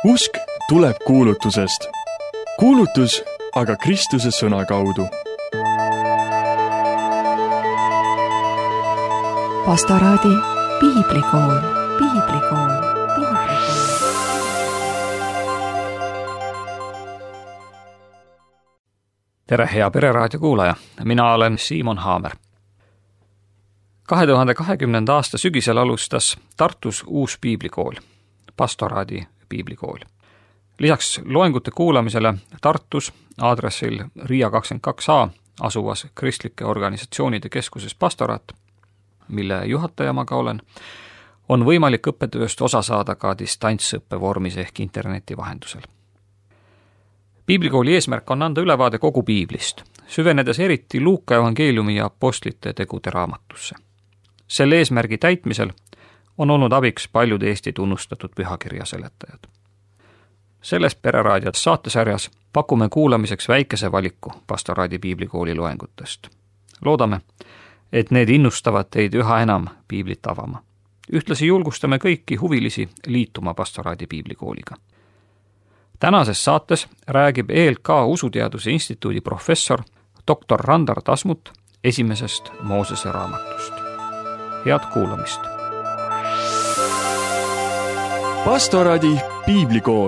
Usk tuleb kuulutusest. Kuulutus aga Kristuse sõna kaudu. Pastoraadi piiblikool. Tere, hea Pereraadio kuulaja. Mina olen Siimon Haamer. 2020. aasta sügisel alustas Tartus uus piiblikool, Pastoraadi piiblikool. Lisaks loengute kuulamisele Tartus aadressil Riia 22a asuvas kristlike organisatsioonide keskuses Pastoraat, mille juhataja ma ka olen, on võimalik õppetööst osa saada ka distantsõppe vormis ehk interneti vahendusel. Piiblikooli eesmärk on anda ülevaade kogu piiblist, süvenedes eriti Luuka evangeeliumi ja apostlite tegude raamatusse. Selle eesmärgi täitmisel on olnud abiks paljud Eesti tunnustatud pühakirja seletajad. Selles Pereraadio saatesarjas pakume kuulamiseks väikese valiku Pastoraadi piiblikooli loengutest. Loodame, et need innustavad teid üha enam piiblit avama. Ühtlasi julgustame kõiki huvilisi liituma Pastoraadi piiblikooliga. Tänases saates räägib ELK Usuteaduse Instituudi professor dr. Randar Tasmut esimesest Moosese raamatust. Head kuulamist! Pastoraadi piiblikool.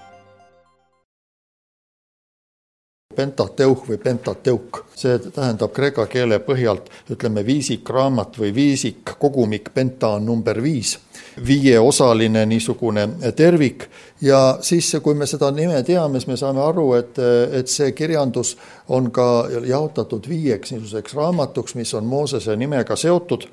Pentateuch või Pentateuk. See tähendab kreeka keele põhjalt, ütleme, viisikraamat või viisikkogumik, penta on number 5, 5-osaline niisugune tervik. Ja siis, kui me seda nime teame, me saame aru, et see kirjandus on ka jaotatud 5 niisuguseks raamatuks, mis on Moosese nimega seotud.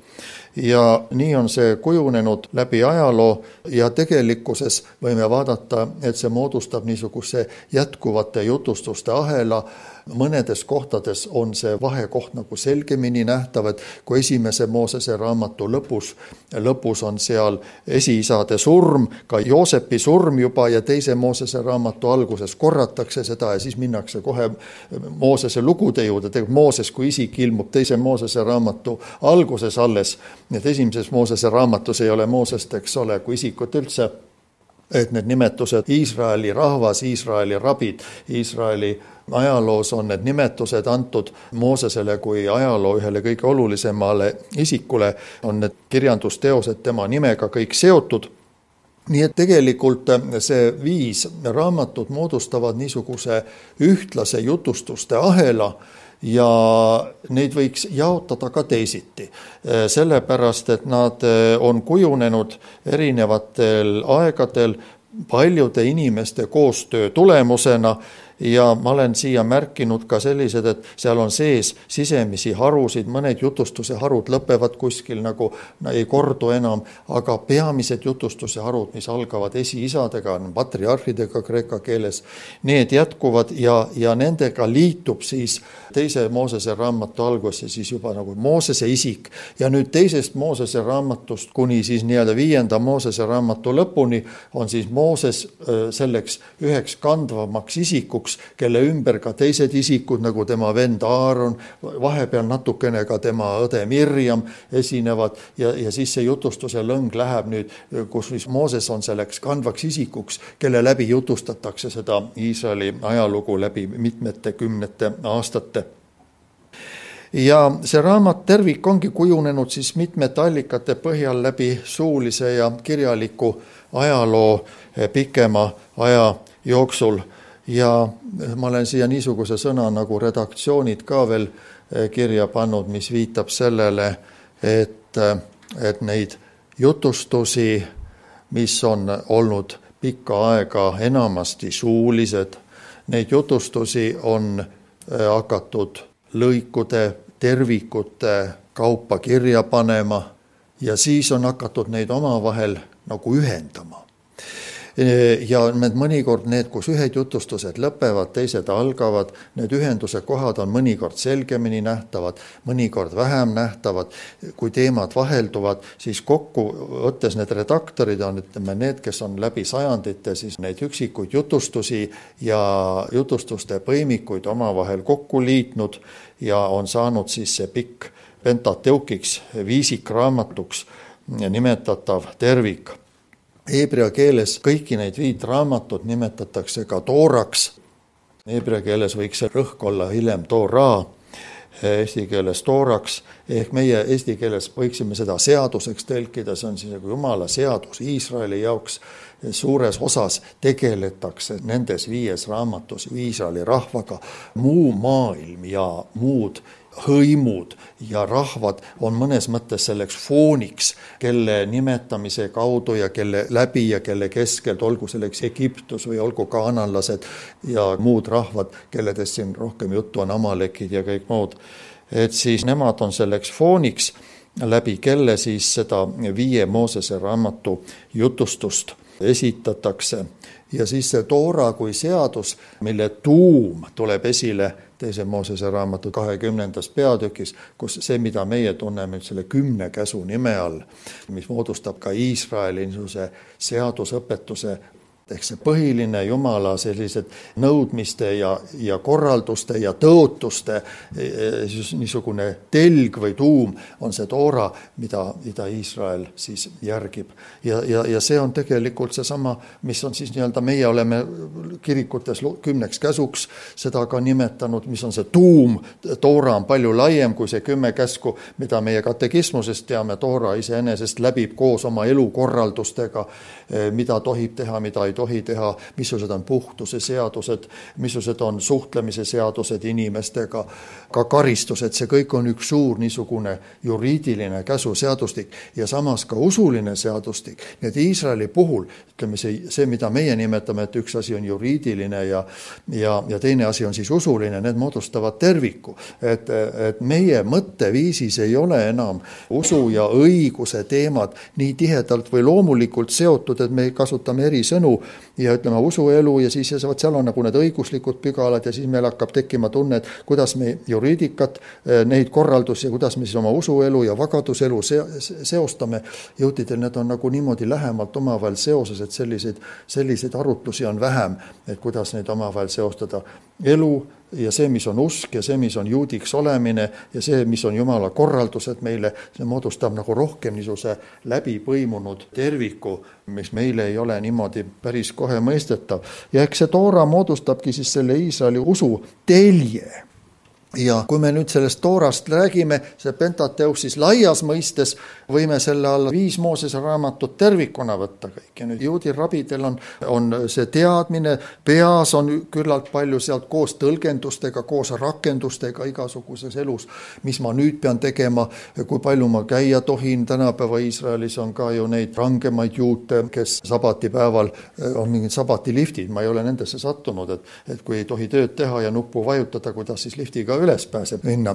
Ja nii on see kujunenud läbi ajaloo ja tegelikkuses võime vaadata, et see moodustab niisuguse jätkuvate jutustuste ahela. Mõnedes kohtades on see vahekoht nagu selgemini nähtav, et kui esimese Moosese raamatu lõpus on seal esiisade surm, ka Joosepi surm juba ja teise Moosese raamatu alguses korratakse seda ja siis minnakse kohe Moosese lugude juurde. Mooses kui isik ilmub teise Moosese raamatu alguses alles. Need esimeses Moosese raamatus ei ole Moosest, eks ole, kui isikut üldse, et need nimetused Iisraeli rahvas, Iisraeli rabid, Iisraeli ajaloos on need nimetused antud Moosesele kui ajaloo ühele kõige olulisemale isikule, on need kirjandusteosed tema nimega kõik seotud. Nii et tegelikult see 5 raamatut moodustavad niisuguse ühtlase jutustuste ahela ja neid võiks jaotada ka teisiti, sellepärast, et nad on kujunenud erinevatel aegadel paljude inimeste koostöö tulemusena ja ma olen siia märkinud ka sellised, et seal on sees sisemisi harusid, mõned jutustuse harud lõpevad kuskil nagu ei kordu enam, aga peamised jutustuse harud, mis algavad esiisadega, patriarhidega kreeka keeles, need jätkuvad ja nendega liitub siis teise Moosese raamatu algusse siis juba nagu Moosese isik. Ja nüüd teisest Moosese raamatust kuni siis nii-öelda 5. Moosese raamatu lõpuni on siis Mooses selleks üheks kandvamaks isikuks, kelle ümber ka teised isikud, nagu tema vend Aaron, vahepeal natukene ka tema õde Mirjam esinevad ja siis see jutustuse lõng läheb nüüd, kus siis Mooses on selleks kandvaks isikuks, kelle läbi jutustatakse seda Iisraeli ajalugu läbi mitmete kümnete aastate. Ja see raamat tervik ongi kujunenud siis mitmete allikate põhjal läbi suulise ja kirjaliku ajaloo pikema aja jooksul. Ja ma olen siia niisuguse sõna nagu redaktsioonid ka veel kirja pannud, mis viitab sellele, et neid jutustusi, mis on olnud pikka aega enamasti suulised, neid jutustusi on hakatud lõikude, tervikute kaupa kirja panema ja siis on hakatud neid omavahel nagu ühendama. Ja mõnikord need, kus ühed jutustused lõpevad, teised algavad, need ühenduse kohad on mõnikord selgemini nähtavad, mõnikord vähem nähtavad. Kui teemad vahelduvad, siis kokku võttes need redaktorid on, ütleme, need, kes on läbi sajandite, siis neid üksikuid jutustusi ja jutustuste põimikuid omavahel kokku liitnud ja on saanud siis see pikk Pentateukiks, viisikraamatuks nimetatav tervik. Heebrea keeles kõiki neid 5 raamatut nimetatakse ka tooraks. Heebrea keeles võiks see rõhk olla hiljem tooraa, eesti keeles tooraks, ehk meie eesti keeles võiksime seda seaduseks tõlkida, see on siis nagu Jumala seadus Iisraeli jaoks. Suures osas tegeletakse nendes 5 raamatus Iisraeli rahvaga. Muu maailm ja muud hõimud ja rahvad on mõnes mõttes selleks fooniks, kelle nimetamise kaudu ja kelle läbi ja kelle keskelt, olgu selleks Egiptus või olgu kaananlased ja muud rahvad, kelledest siin rohkem juttu on, amalekid ja kõik muud. Et siis nemad on selleks fooniks, läbi kelle siis seda 5 Moosese raamatu jutustust esitatakse. Ja siis see Toora kui seadus, mille tuum tuleb esile 2. Moosese raamatu 20. peatükis, kus see, mida meie tunneme selle 10 käsu nime all, mis moodustab ka Iisraeli niisuguse seadusõpetuse, ehk see põhiline Jumala sellised nõudmiste ja korralduste ja tõotuste niisugune telg või tuum on see Toora, mida Iisrael siis järgib. Ja see on tegelikult seesama, mis on siis nii-öelda, meie oleme kirikutes 10 käsuks seda ka nimetanud, mis on see tuum. Toora on palju laiem kui see 10 käsku, mida meie katekismusest teame. Toora iseenesest läbib koos oma elukorraldustega, mida tohib teha, mida ei tohi teha, missugused on puhtuse seadused, missugused on suhtlemise seadused inimestega, ka karistused, see kõik on üks suur niisugune juriidiline käsuseadustik ja samas ka usuline seadustik. Nii et Iisraeli puhul, ütleme see, mida meie nimetame, et üks asi on juriidiline ja teine asi on siis usuline, need moodustavad terviku. Et meie mõtteviisis ei ole enam usu ja õiguse teemad nii tihedalt või loomulikult seotud, et me kasutame eri sõnu ja ütleme usuelu ja siis seal on nagu need õiguslikud pügalad ja siis meil hakkab tekkima tunne, et kuidas me juriidikat, neid korraldusi ja kuidas me siis oma usuelu ja vagaduselu seostame. Juhtidel need on nagu niimoodi lähemalt omavahel seoses, et selliseid arutlusi on vähem, et kuidas neid omavahel seostada. Elu ja see, mis on usk ja see, mis on juudiks olemine ja see, mis on Jumala korraldused meile, see moodustab nagu rohkem niisuguse läbipõimunud terviku, mis meile ei ole niimoodi päris kohe mõistetav. Ja eks see Toora moodustabki siis selle Iisraeli usu telje. Ja kui me nüüd sellest Toorast räägime, see Pentateus siis laias mõistes, võime selle alla 5 Moosese raamatut tervikuna võtta kõik. Ja nüüd juudi rabidel on see teadmine, peas on küllalt palju sealt koos tõlgendustega, koos rakendustega igasuguses elus, mis ma nüüd pean tegema, kui palju ma käia tohin. Tänapäeva Iisraelis on ka ju neid rangemaid juute, kes sabatipäeval on mingid sabatiliftid, ma ei ole nendesse sattunud, et kui ei tohi tööd teha ja nuppu vajutada, kuidas siis liftiga üles pääseb minna.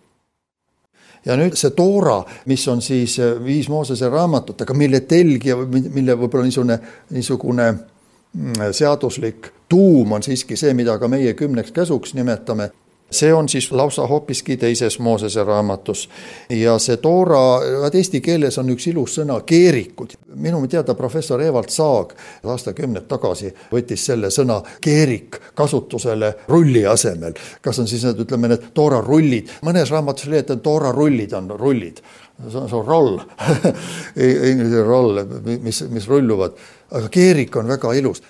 Ja nüüd see Toora, mis on siis 5 Moosese raamatut, aga mille telg ja mille võib-olla niisugune seaduslik tuum on siiski see, mida ka meie 10 käsuks nimetame. See on siis lausa hoopiski 2. Moosese raamatus. Ja see Toora, eesti keeles on üks ilus sõna keerikud. Minu teada professor Evald Saag aastakümned tagasi võttis selle sõna keerik kasutusele rulli asemel. Kas on siis ütleme need Toora rullid? Mõnes raamatus leiate, et Toora rullid on rullid. See on roll. Inglise roll, mis rulluvad. Aga keerik on väga ilus.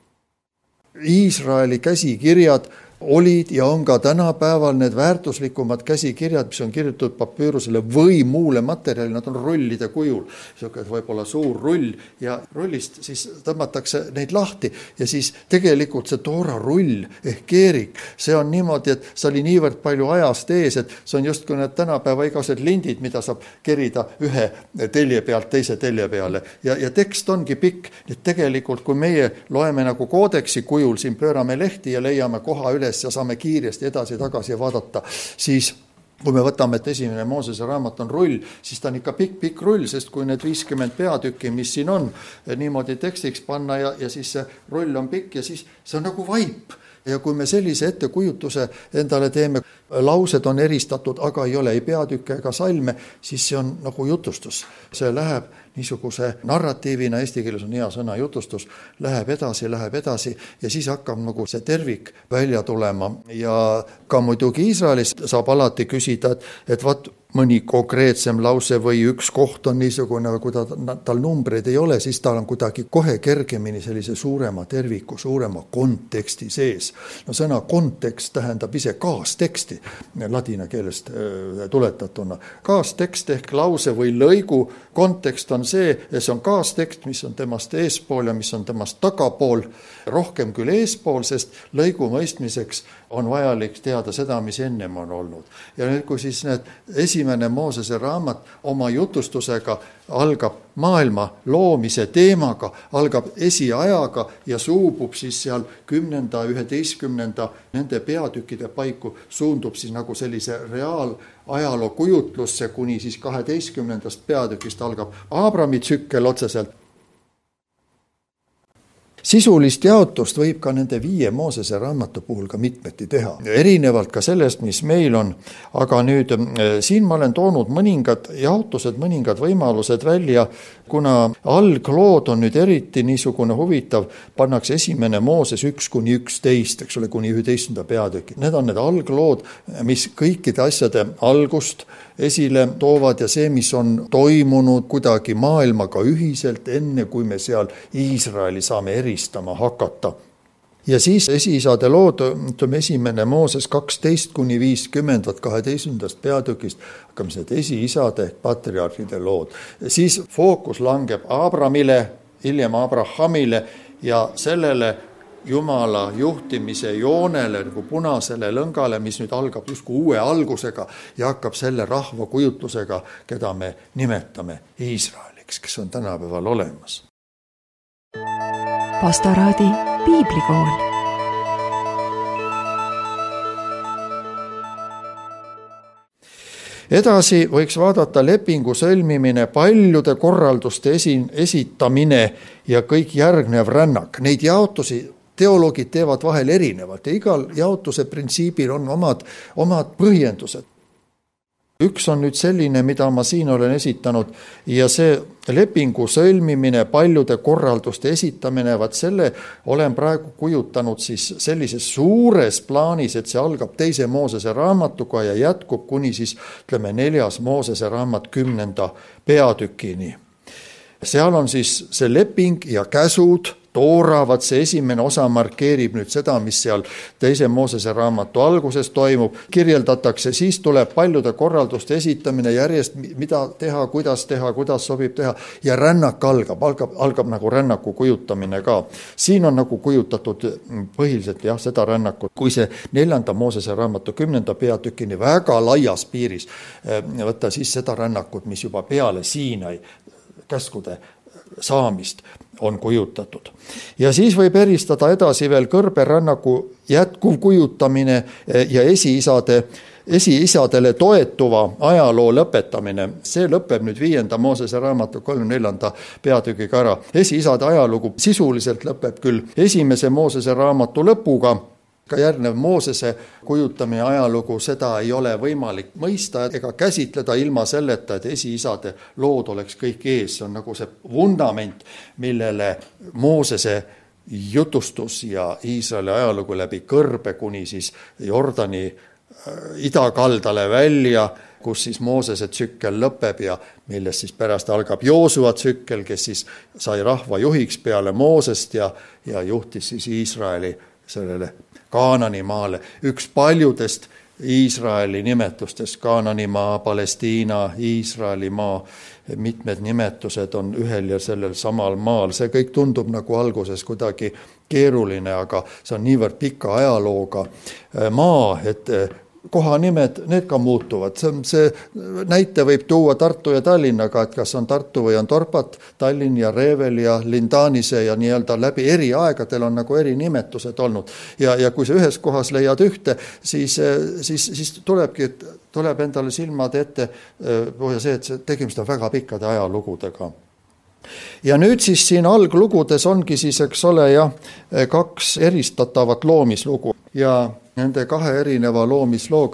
Iisraeli käsikirjad olid ja on ka tänapäeval need väärtuslikumad käsikirjad, mis on kirjutatud papüürusele või muule materjali, nad on rullide kujul. Selline võib-olla suur rull ja rullist siis tõmmatakse neid lahti ja siis tegelikult see Toora rull ehk keerik, see on niimoodi, et see oli niivõrd palju ajast ees, et see on just kui need tänapäeva igased lindid, mida saab kerida ühe telje pealt teise telje peale ja tekst ongi pikk, et tegelikult kui meie loeme nagu koodeksi kujul, siin pöörame lehti ja leiame koha üles ja saame kiiresti edasi-tagasi vaadata, siis kui me võtame, et 1. Moosese raamat on rull, siis ta on ikka pikk rull, sest kui need 50 peatükki, mis siin on, niimoodi tekstiks panna ja siis see rull on pikk ja siis see on nagu vaip. Ja kui me sellise ettekujutuse endale teeme, laused on eristatud, aga ei ole ei peatükke ega salme, siis see on nagu jutustus. See läheb niisuguse narratiivina, eesti keeles on hea sõna jutustus, läheb edasi ja siis hakkab nagu see tervik välja tulema. Ja ka muidugi Iisraelis saab alati küsida, et vaat mõni konkreetsem lause või üks koht on niisugune, kui tal numbreid ei ole, siis tal on kuidagi kohe kergemini sellise suurema terviku, suurema konteksti sees. No sõna kontekst tähendab ise kaasteksti, ladina keelest tuletatuna. Kaastekst ehk lause või lõigu kontekst on see on kaastekst, mis on temast eespool ja mis on temast tagapool, rohkem küll eespool, sest lõigu mõistmiseks on vajalik teada seda, mis ennem on olnud. Ja nüüd, kui siis need esimene Moosese raamat oma jutustusega algab maailma loomise teemaga, algab esiajaga ja suubub siis seal 10., 11. nende peatükkide paiku, suundub siis nagu sellise reaalajaloo kujutlusse, kuni siis 12. peatükist algab Aabrami tsükkel otseselt. Sisulist jaotust võib ka nende 5 Moosese raamatu puhul ka mitmeti teha. Erinevalt ka sellest, mis meil on. Aga nüüd siin ma olen toonud mõningad jaotused, mõningad võimalused välja, kuna alglood on nüüd eriti niisugune huvitav, pannakse esimene Mooses 1-11, eks ole, kuni 11. peatüki. Need on need alglood, mis kõikide asjade algust esile toovad ja see, mis on toimunud kuidagi maailmaga ühiselt, enne kui me seal Iisraeli saame eristama hakata. Ja siis esiisade lood, esimene Mooses 12-50, 12. peatükist, hakkame need esiisade ehk patriarhide lood. Siis fookus langeb Abramile, hiljem Abrahamile ja sellele Jumala juhtimise joonele, nagu punasele lõngale, mis nüüd algab justkui uue algusega ja hakkab selle rahva kujutlusega, keda me nimetame Iisraeliks, kes on tänapäeval olemas. Pastoraadi piiblikool. Edasi võiks vaadata lepingu sõlmimine, paljude korralduste esitamine ja kõik järgnev rännak. Neid jaotusi teoloogid teevad vahel erinevalt ja igal jaotuse printsiibil on omad põhjendused. Üks on nüüd selline, mida ma siin olen esitanud ja see lepingu sõlmimine, paljude korralduste esitamine, vaat selle olen praegu kujutanud siis sellises suures plaanis, et see algab 2. Moosese raamatuga ja jätkub kuni siis 4. Moosese raamat 10. peatükini. Seal on siis see leping ja käsud, tooravad, see esimene osa markeerib nüüd seda, mis seal 2. Moosese raamatu alguses toimub, kirjeldatakse, siis tuleb paljude korralduste esitamine järjest, mida teha, kuidas sobib teha ja rännak algab nagu rännaku kujutamine ka. Siin on nagu kujutatud põhiliselt seda rännakut, kui see 4. Moosese raamatu 10. peatükini väga laias piiris võtta siis seda rännakut, mis juba peale Siinai käskude saamist on kujutatud. Ja siis võib eristada edasi veel kõrberännaku jätkuv kujutamine ja esiisadele toetuva ajaloo lõpetamine. See lõpeb nüüd 5. Moosese raamatu 34. peatükiga ära. Esiisade ajalugu sisuliselt lõpeb küll 1. Moosese raamatu lõpuga, ka järgnev Moosese kujutamine ajalugu, seda ei ole võimalik mõista ega käsitleda ilma selleta, et esiisade lood oleks kõik ees. See on nagu see vundament, millele Moosese jutustus ja Iisraeli ajalugu läbi kõrbe kuni siis Jordani idakaldale välja, kus siis Moosese tsükkel lõpeb ja millest siis pärast algab Joosua tsükkel, kes siis sai rahva juhiks peale Moosest ja juhtis siis Iisraeli sellele Kaananimaale. Üks paljudest Iisraeli nimetustest, Kaananimaa, Palestiina, Iisraeli maa, mitmed nimetused on ühel ja sellel samal maal. See kõik tundub nagu alguses kuidagi keeruline, aga see on niivõrd pika ajalooga maa, et kohanimed, need ka muutuvad. See näite võib tuua Tartu ja Tallinnaga, et kas on Tartu või on Torpat, Tallinn ja Revel ja Lindaanise ja nii-öelda läbi eri aegadel on nagu eri nimetused olnud. Ja kui sa ühes kohas leiad ühte, siis tuleb endale silmad ette see, et tegemist on väga pikkade ajalugudega. Ja nüüd siis siin alglugudes ongi siis, eks ole, 2 eristatavat loomislugu ja nende 2 erineva loomislooga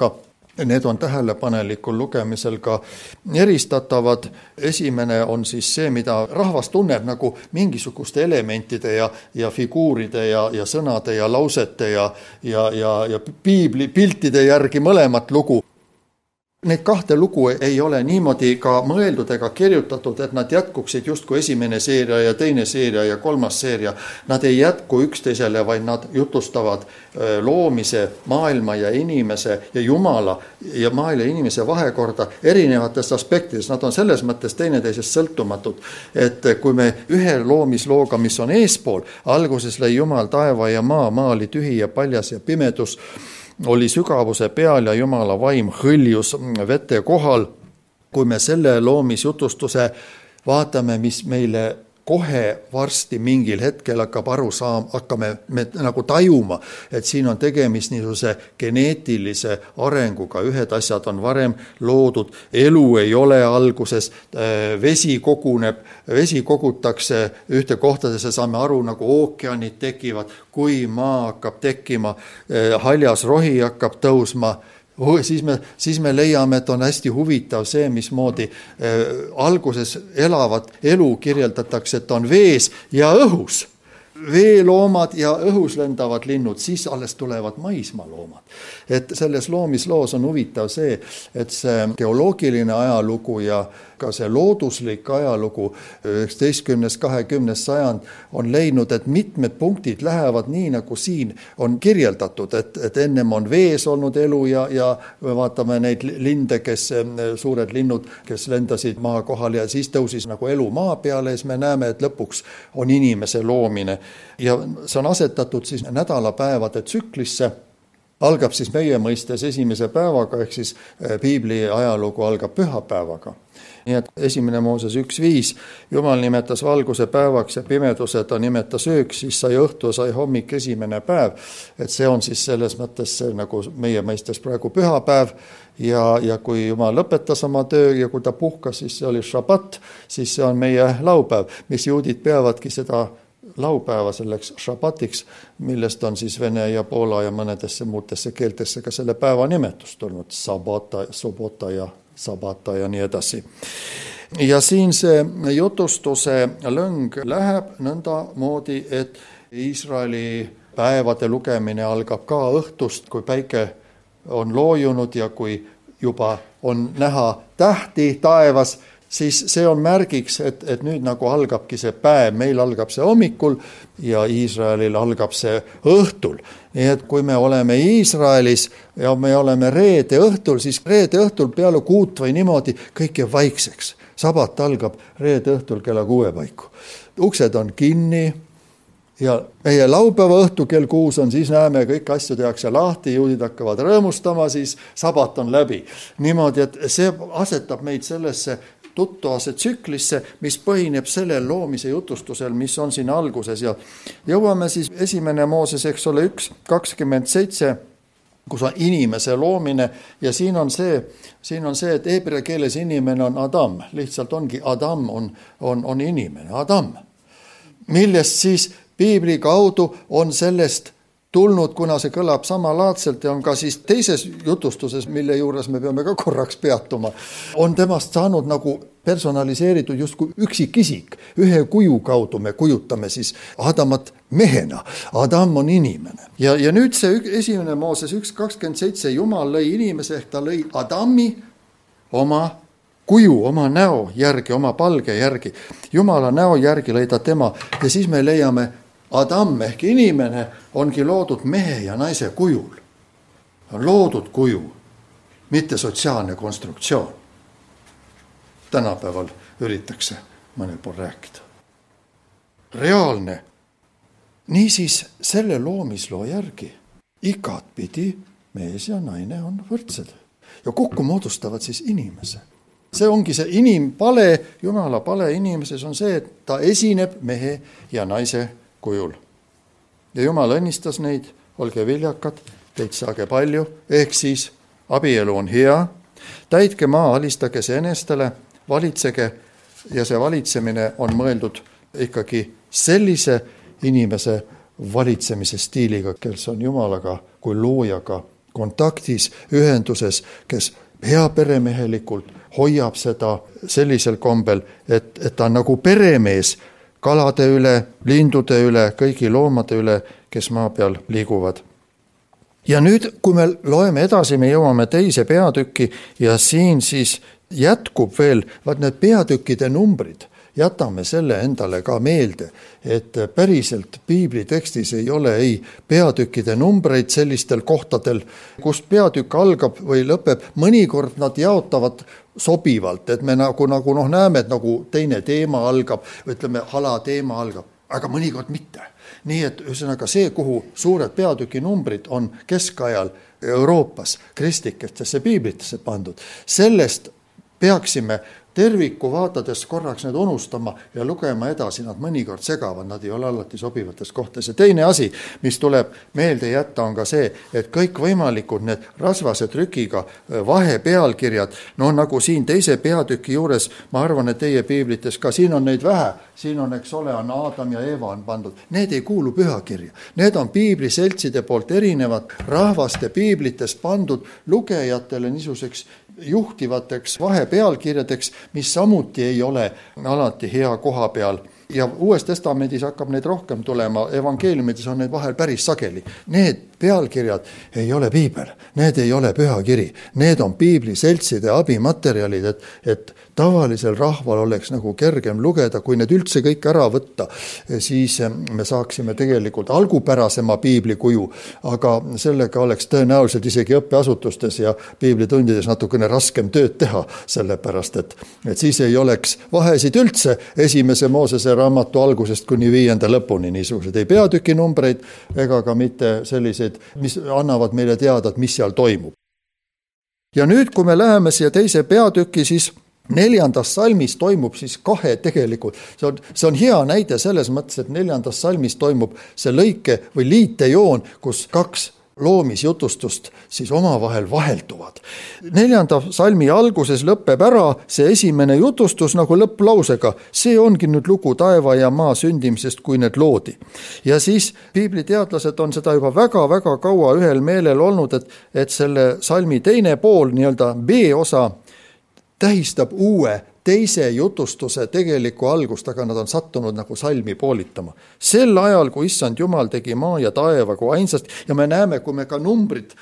Need on tähelepanelikul lugemisel ka eristatavad. Esimene on siis see, mida rahvas tunneb nagu mingisuguste elementide ja figuuride ja sõnade ja lausete ja piibli piltide järgi mõlemat lugu. Need kahte lugu ei ole niimoodi ka mõeldud ega kirjutatud, et nad jätkuksid justkui esimene seeria ja teine seeria ja kolmas seeria. Nad ei jätku üksteisele, vaid nad jutustavad loomise, maailma ja inimese ja Jumala ja maailma ja inimese vahekorda erinevatest aspektidest. Nad on selles mõttes teineteisest sõltumatud, et kui me ühe loomislooga, mis on eespool, alguses lõi Jumal taeva ja maa oli tühi ja paljas ja pimedus, oli sügavuse peal ja Jumala vaim hõljus vete kohal. Kui me selle loomisjutustuse vaatame, mis meile kohe varsti mingil hetkel hakkame me nagu tajuma, et siin on tegemist niisuguse geneetilise arenguga. Ühed asjad on varem loodud, elu ei ole alguses, vesi kogutakse ühte kohtadesse, saame aru, nagu ookeanid tekivad, kui maa hakkab tekkima, haljas rohi hakkab tõusma. Siis me leiame, et on hästi huvitav see, mismoodi alguses elavat elu kirjeldatakse, et on vees ja õhus. Veeloomad ja õhus lendavad linnud, siis alles tulevad maismaaloomad. Et selles loomisloos on huvitav see, et see geoloogiline ajalugu ja ka see looduslik ajalugu 19.–20. sajand on leidnud, et mitmed punktid lähevad nii, nagu siin on kirjeldatud, et ennem on vees olnud elu ja me vaatame neid linde, suured linnud, kes lendasid maa kohal ja siis tõusis nagu elu maa peale, siis me näeme, et lõpuks on inimese loomine. Ja see on asetatud siis nädalapäevade tsüklisse, algab siis meie mõistes esimese päevaga, ehk siis piibli ajalugu algab pühapäevaga. Nii et 1. Mooses 1.5, Jumal nimetas valguse päevaks ja pimeduse ta nimetas ööks, siis sai õhtu, sai hommik, esimene päev. Et see on siis selles mõttes nagu meie mõistes praegu pühapäev ja kui Jumal lõpetas oma töö ja kui ta puhkas, siis see oli šabat, siis see on meie laupäev, mis juudid peavadki seda laupäeva selleks šabatiks, millest on siis vene ja poola ja mõnedesse muudesse keeltesse ka selle päeva nimetus tulnud, sobota ja sabata ja nii edasi. Ja siin see jutustuse lõng läheb nõnda moodi, et Iisraeli päevade lugemine algab ka õhtust, kui päike on loojunud ja kui juba on näha tähti taevas, siis see on märgiks, et nüüd nagu algabki see päev, meil algab see hommikul ja Iisraelil algab see õhtul. Nii et kui me oleme Iisraelis ja me oleme reede õhtul, siis reede õhtul peale 6 või niimoodi kõik jääb vaikseks. Sabat algab reede õhtul kella 6 paiku. Uksed on kinni ja meie laupäeva õhtu kell 6 on, siis näeme, kõik asju tehakse lahti, juudid hakkavad rõõmustama, siis sabat on läbi. Niimoodi, et see asetab meid sellesse tuttuase tsüklisse, mis põhineb sellel loomise jutustusel, mis on siin alguses ja jõuame siis 1. Mooses, eks ole, 1.27, kus on inimese loomine ja siin on see, et heebrea keeles inimene on Adam, lihtsalt ongi Adam on inimene, Adam, millest siis piibli kaudu on sellest tulnud, kuna see kõlab samalaadselt ja on ka siis teises jutustuses, mille juures me peame ka korraks peatuma, on temast saanud nagu personaliseeritud justkui üksikisik. Ühe kuju kaudu me kujutame siis Adamat mehena. Adam on inimene. Ja nüüd see 1. Mooses 1.27 Jumal lõi inimese ehk ta lõi Adami oma kuju, oma näo järgi, oma palge järgi. Jumala näo järgi lõi ta tema ja siis me leiame Adam ehk inimene ongi loodud mehe ja naise kujul. On loodud kuju, mitte sotsiaalne konstruktsioon. Tänapäeval üritakse mõnel pool rääkida. Reaalne. Niisiis selle loomisloo järgi igatpidi mees ja naine on võrdsed. Ja kokku moodustavad siis inimese. See ongi see inimpale, Jumala pale inimeses on see, et ta esineb mehe ja naise kujul. Ja Jumal õnnistas neid, olge viljakad, teid saage palju, ehk siis abielu on hea, täitke maa, alistage see enestele, valitsege ja see valitsemine on mõeldud ikkagi sellise inimese valitsemise stiiliga, kes on Jumalaga kui loojaga kontaktis, ühenduses, kes hea peremehelikult hoiab seda sellisel kombel, et ta on nagu peremees kalade üle, lindude üle, kõigi loomade üle, kes maa peal liiguvad. Ja nüüd, kui me loeme edasi, me jõuame teise peatüki ja siin siis jätkub veel, vaat need peatükkide numbrid, jätame selle endale ka meelde, et päriselt piibli tekstis ei ole ei peatükkide numbreid sellistel kohtadel, kus peatükk algab või lõpeb, mõnikord nad jaotavad sobivalt, et me nagu näeme, et nagu teine teema algab, ütleme, alateema algab, aga mõnikord mitte. Nii et ühesõnaga see, kuhu suured peatüki numbrid on keskajal Euroopas kristlikestesse piiblitesse pandud, sellest peaksime terviku vaatades korraks need unustama ja lugema edasi, nad mõnikord segavad, nad ei ole alati sobivates kohtades. Ja teine asi, mis tuleb meelde jätta, on ka see, et kõik võimalikud need rasvase trükiga vahepealkirjad, no nagu siin teise peatüki juures, ma arvan, et teie piiblites ka, siin on neid vähe, siin on, eks ole, on Aadam ja Eeva on pandud. Need ei kuulu pühakirja. Need on piibliseltside poolt erinevad rahvaste piiblites pandud lugejatele niisuguseks juhtivateks vahepealkirjadeks, mis samuti ei ole alati hea koha peal. Ja Uues Testamendis hakkab neid rohkem tulema, evangeeliumides on neid vahel päris sageli. Need pealkirjad ei ole piibel, need ei ole pühakiri, need on piibliseltside abimaterjalid, et tavalisel rahval oleks nagu kergem lugeda, kui need üldse kõik ära võtta, siis me saaksime tegelikult algupärasema piibli kuju, aga sellega oleks tõenäoliselt isegi õppeasutustes ja piiblitundides natukene raskem tööd teha, sellepärast, et siis ei oleks vahesid üldse esimese Moosese raamatu algusest kuni 5. lõpuni niisugused ei peatüki numbreid ega ka mitte selliseid, mis annavad meile teada, et mis seal toimub. Ja nüüd, kui me läheme siia teise peatüki, siis 4. salmis toimub siis kahe tegelikult. See on hea näide selles mõttes, et 4. salmis toimub see lõike või liitejoon, kus kaks loomisjutustust siis omavahel vahelduvad. 4. salmi alguses lõpeb ära see esimene jutustus nagu lõpplausega. See ongi nüüd lugu taeva ja maa sündimisest, kui need loodi. Ja siis piibliteadlased on seda juba väga-väga kaua ühel meelel olnud, et selle salmi teine pool, nii-öelda B-osa, tähistab uue teise jutustuse tegelikku algust, aga nad on sattunud nagu salmi poolitama. Sel ajal, kui Issand Jumal tegi maa ja taeva kui ainsast, ja me näeme, kui me ka numbrid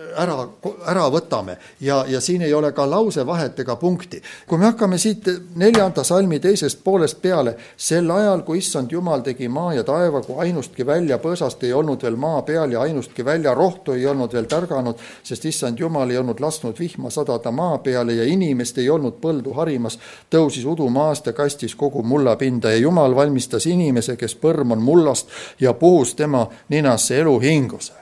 ära võtame, ja siin ei ole ka lause vahet ega punkti. Kui me hakkame siit 4. salmi teisest poolest peale, sel ajal, kui Issand Jumal tegi maa ja taeva kui ainustki välja, põõsast ei olnud veel maa peal ja ainustki välja, rohtu ei olnud veel tärganud, sest Issand Jumal ei olnud lasknud vihma sadada maa peale ja inimest ei olnud põldu harimas, tõusis udu maast ja kastis kogu mullapinda ja Jumal valmistas inimese, kes põrm on mullast ja puhus tema ninasse eluhinguse.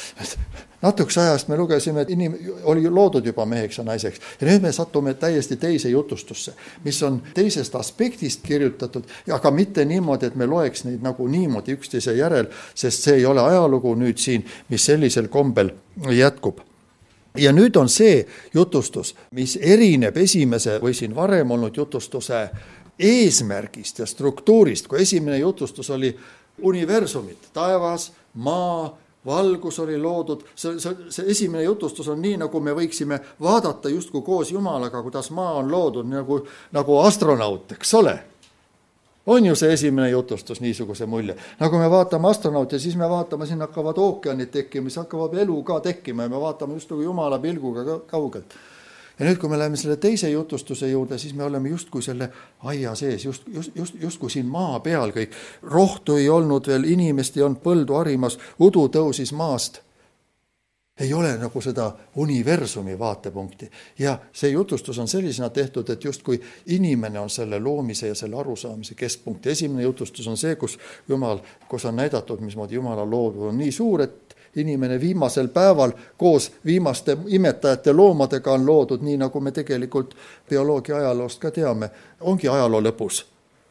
Natukese ajast me lugesime, et oli loodud juba meheks ja naiseks ja nüüd me satume täiesti teise jutustusse, mis on teisest aspektist kirjutatud, aga mitte niimoodi, et me loeks neid nagu niimoodi üksteise järel, sest see ei ole ajalugu nüüd siin, mis sellisel kombel jätkub. Ja nüüd on see jutustus, mis erineb esimese või siin varem olnud jutustuse eesmärgist ja struktuurist, kui esimene jutustus oli universumit, taevas, maa, valgus oli loodud, see esimene jutustus on nii, nagu me võiksime vaadata justkui koos Jumalaga, kuidas maa on loodud nagu astronaut, eks ole? On ju see esimene jutustus niisuguse mulje. Nagu me vaatame astronauti ja siis me vaatame, siin hakkavad ookeanid tekkima, siis hakkavad elu ka tekkima ja me vaatame just nagu Jumala pilguga kaugelt. Ja nüüd, kui me läheme selle teise jutustuse juurde, siis me oleme justkui selle aia sees, justkui siin maa peal kõik. Rohtu ei olnud veel, inimest ei olnud põldu harimas, udu tõusis maast. Ei ole nagu seda universumi vaatepunkti. Ja see jutustus on sellisena tehtud, et justkui inimene on selle loomise ja selle arusaamise keskpunkti. Esimene jutustus on see, kus on näidatud, mismoodi Jumala loodud on nii suur, et inimene viimasel päeval koos viimaste imetajate loomadega on loodud, nii nagu me tegelikult bioloogia ajaloost ka teame, ongi ajaloo lõpus.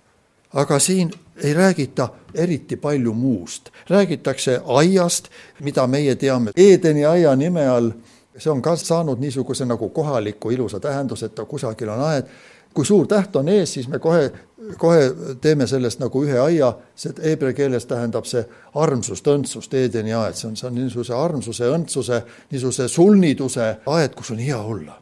Aga siin ei räägita eriti palju muust. Räägitakse aiast, mida meie teame. Eedeni aia nime all, see on ka saanud niisuguse nagu kohaliku ilusa tähendus, et kusagil on aed. Kui suur täht on ees, siis me kohe kohe teeme sellest nagu ühe aia, see heebrea keeles tähendab see armsust, õndsust, Eedeni aed, see on niisuguse armsuse, õndsuse, niisuguse sulniduse aed, kus on hea olla.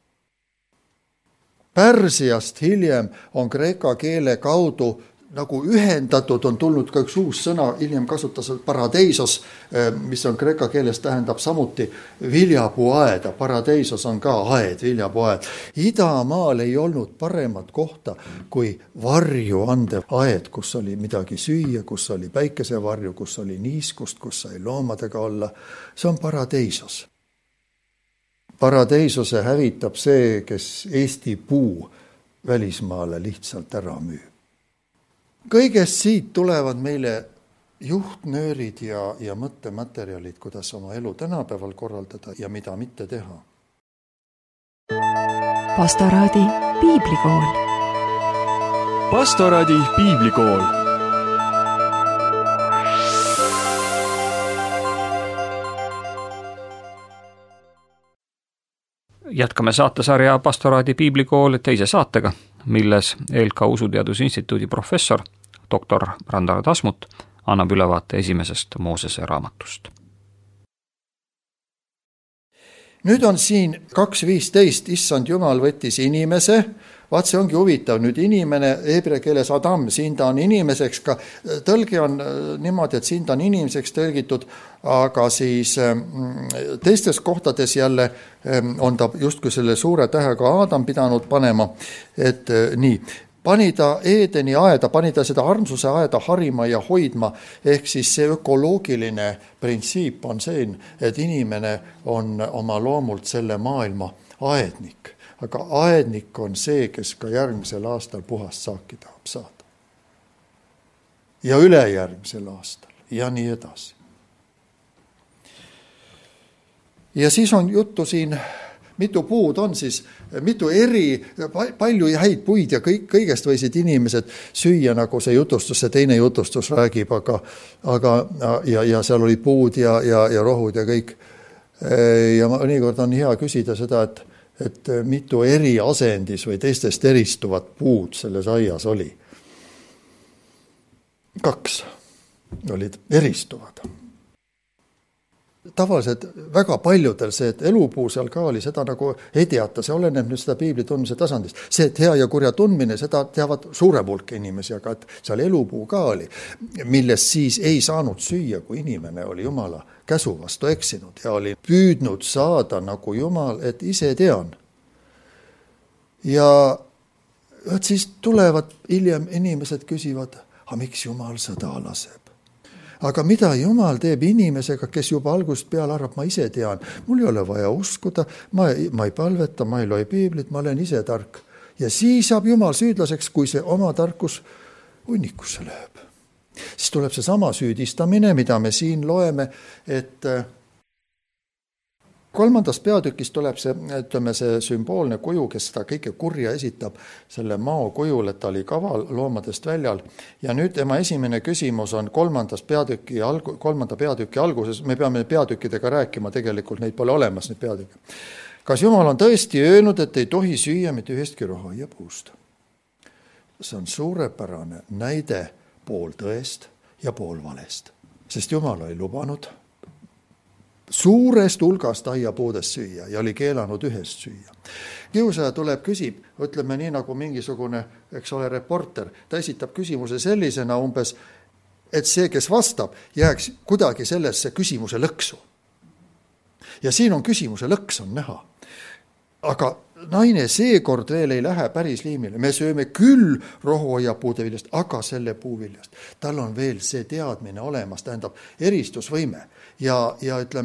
Pärsiast hiljem on kreeka keele kaudu nagu ühendatud, on tulnud ka üks uus sõna, hiljem kasutas paradeisos, mis on kreeka keeles tähendab samuti viljapuuaeda. Paradeisos on ka aed, viljapuuaed. Idamaal ei olnud paremat kohta kui varju andev aed, kus oli midagi süüa, kus oli päikesevarju, kus oli niiskust, kus sai loomadega olla. See on paradeisos. Paradeisose hävitab see, kes Eesti puu välismaale lihtsalt ära müüb. Kõigest siit tulevad meile juhtnöörid ja mõttematerjalid, kuidas oma elu tänapäeval korraldada ja mida mitte teha. Pastoraadi piiblikool. Pastoraadi piiblikool. Jätkame saatesarja Pastoraadi piiblikool teise saatega, milles ELK Usuteadusinstituudi professor doktor Randar Tasmut annab ülevaate esimesest Moosese raamatust. Nüüd on siin 2.15, issand Jumal võttis inimese, vaat see ongi huvitav, nüüd inimene, heebrea keeles Adam, siin ta on inimeseks, ka tõlgi on niimoodi, et siin ta on inimeseks tõlgitud, aga siis teistes kohtades jälle on ta justkui selle suure tähega Adam pidanud panema, et nii, pani ta Eedeni aeda, pani ta seda armsuse aeda harima ja hoidma, ehk siis see ökoloogiline printsiip on see, et inimene on oma loomult selle maailma aednik. Aga aednik on see, kes ka järgmisel aastal puhast saaki tahab saada. Ja ülejärgmisel aastal ja nii edasi. Ja siis on juttu siin, mitu puud on siis, mitu palju häid puid ja kõigest võisid inimesed süüa, nagu see jutustus, see teine jutustus räägib, aga seal oli puud ja rohud ja kõik. Ja mõnikord on hea küsida seda, et mitu eri asendis või teistest eristuvat puud selles aias oli. 2 olid eristuvad. Tavaliselt väga paljudel see, et elupuu seal ka oli, seda nagu ei teata, see oleneb nüüd seda piibli tundmise tasandist. See, et hea ja kurja tundmine, seda teavad suure hulk inimesi, aga et seal elupuu ka oli, millest siis ei saanud süüa, kui inimene oli Jumala käsu vastu eksinud ja oli püüdnud saada nagu Jumal, et ise tean. Ja siis tulevad hiljem inimesed küsivad, miks Jumal sõda laseb? Aga mida Jumal teeb inimesega, kes juba algusest peale arvab, ma ise tean, mul ei ole vaja uskuda, ma ei palveta, ma ei loe piiblit, ma olen ise tark. Ja siis saab Jumal süüdlaseks, kui see oma tarkus unnikusse lööb. Siis tuleb see sama süüdistamine, mida me siin loeme, et 3. peatükis tuleb see sümboolne kuju, kes seda kõike kurja esitab selle mao kujul, et ta oli kaval loomadest väljal. Ja nüüd tema esimene küsimus on 3. peatüki alguses, me peame peatükkidega rääkima, tegelikult neid pole olemas, neid peatükke. Kas Jumal on tõesti öelnud, et ei tohi süüa mitte ühestki rohuaiapuust? See on suurepärane näide pool tõest ja pool valest, sest Jumal oli lubanud suurest hulgast aiapuudest süüa ja oli keelanud ühest süüa. Kiusaja tuleb, küsib, ütleme nii nagu mingisugune, eks ole, reporter, ta esitab küsimuse sellisena umbes, et see, kes vastab, jääks kuidagi sellesse küsimuse lõksu. Ja siin on küsimuse lõks on näha. Aga naine seekord veel ei lähe päris liimile. Me sööme küll rohuaiapuude viljast, aga selle puuviljast. Tal on veel see teadmine olemas, tähendab eristusvõime. Ja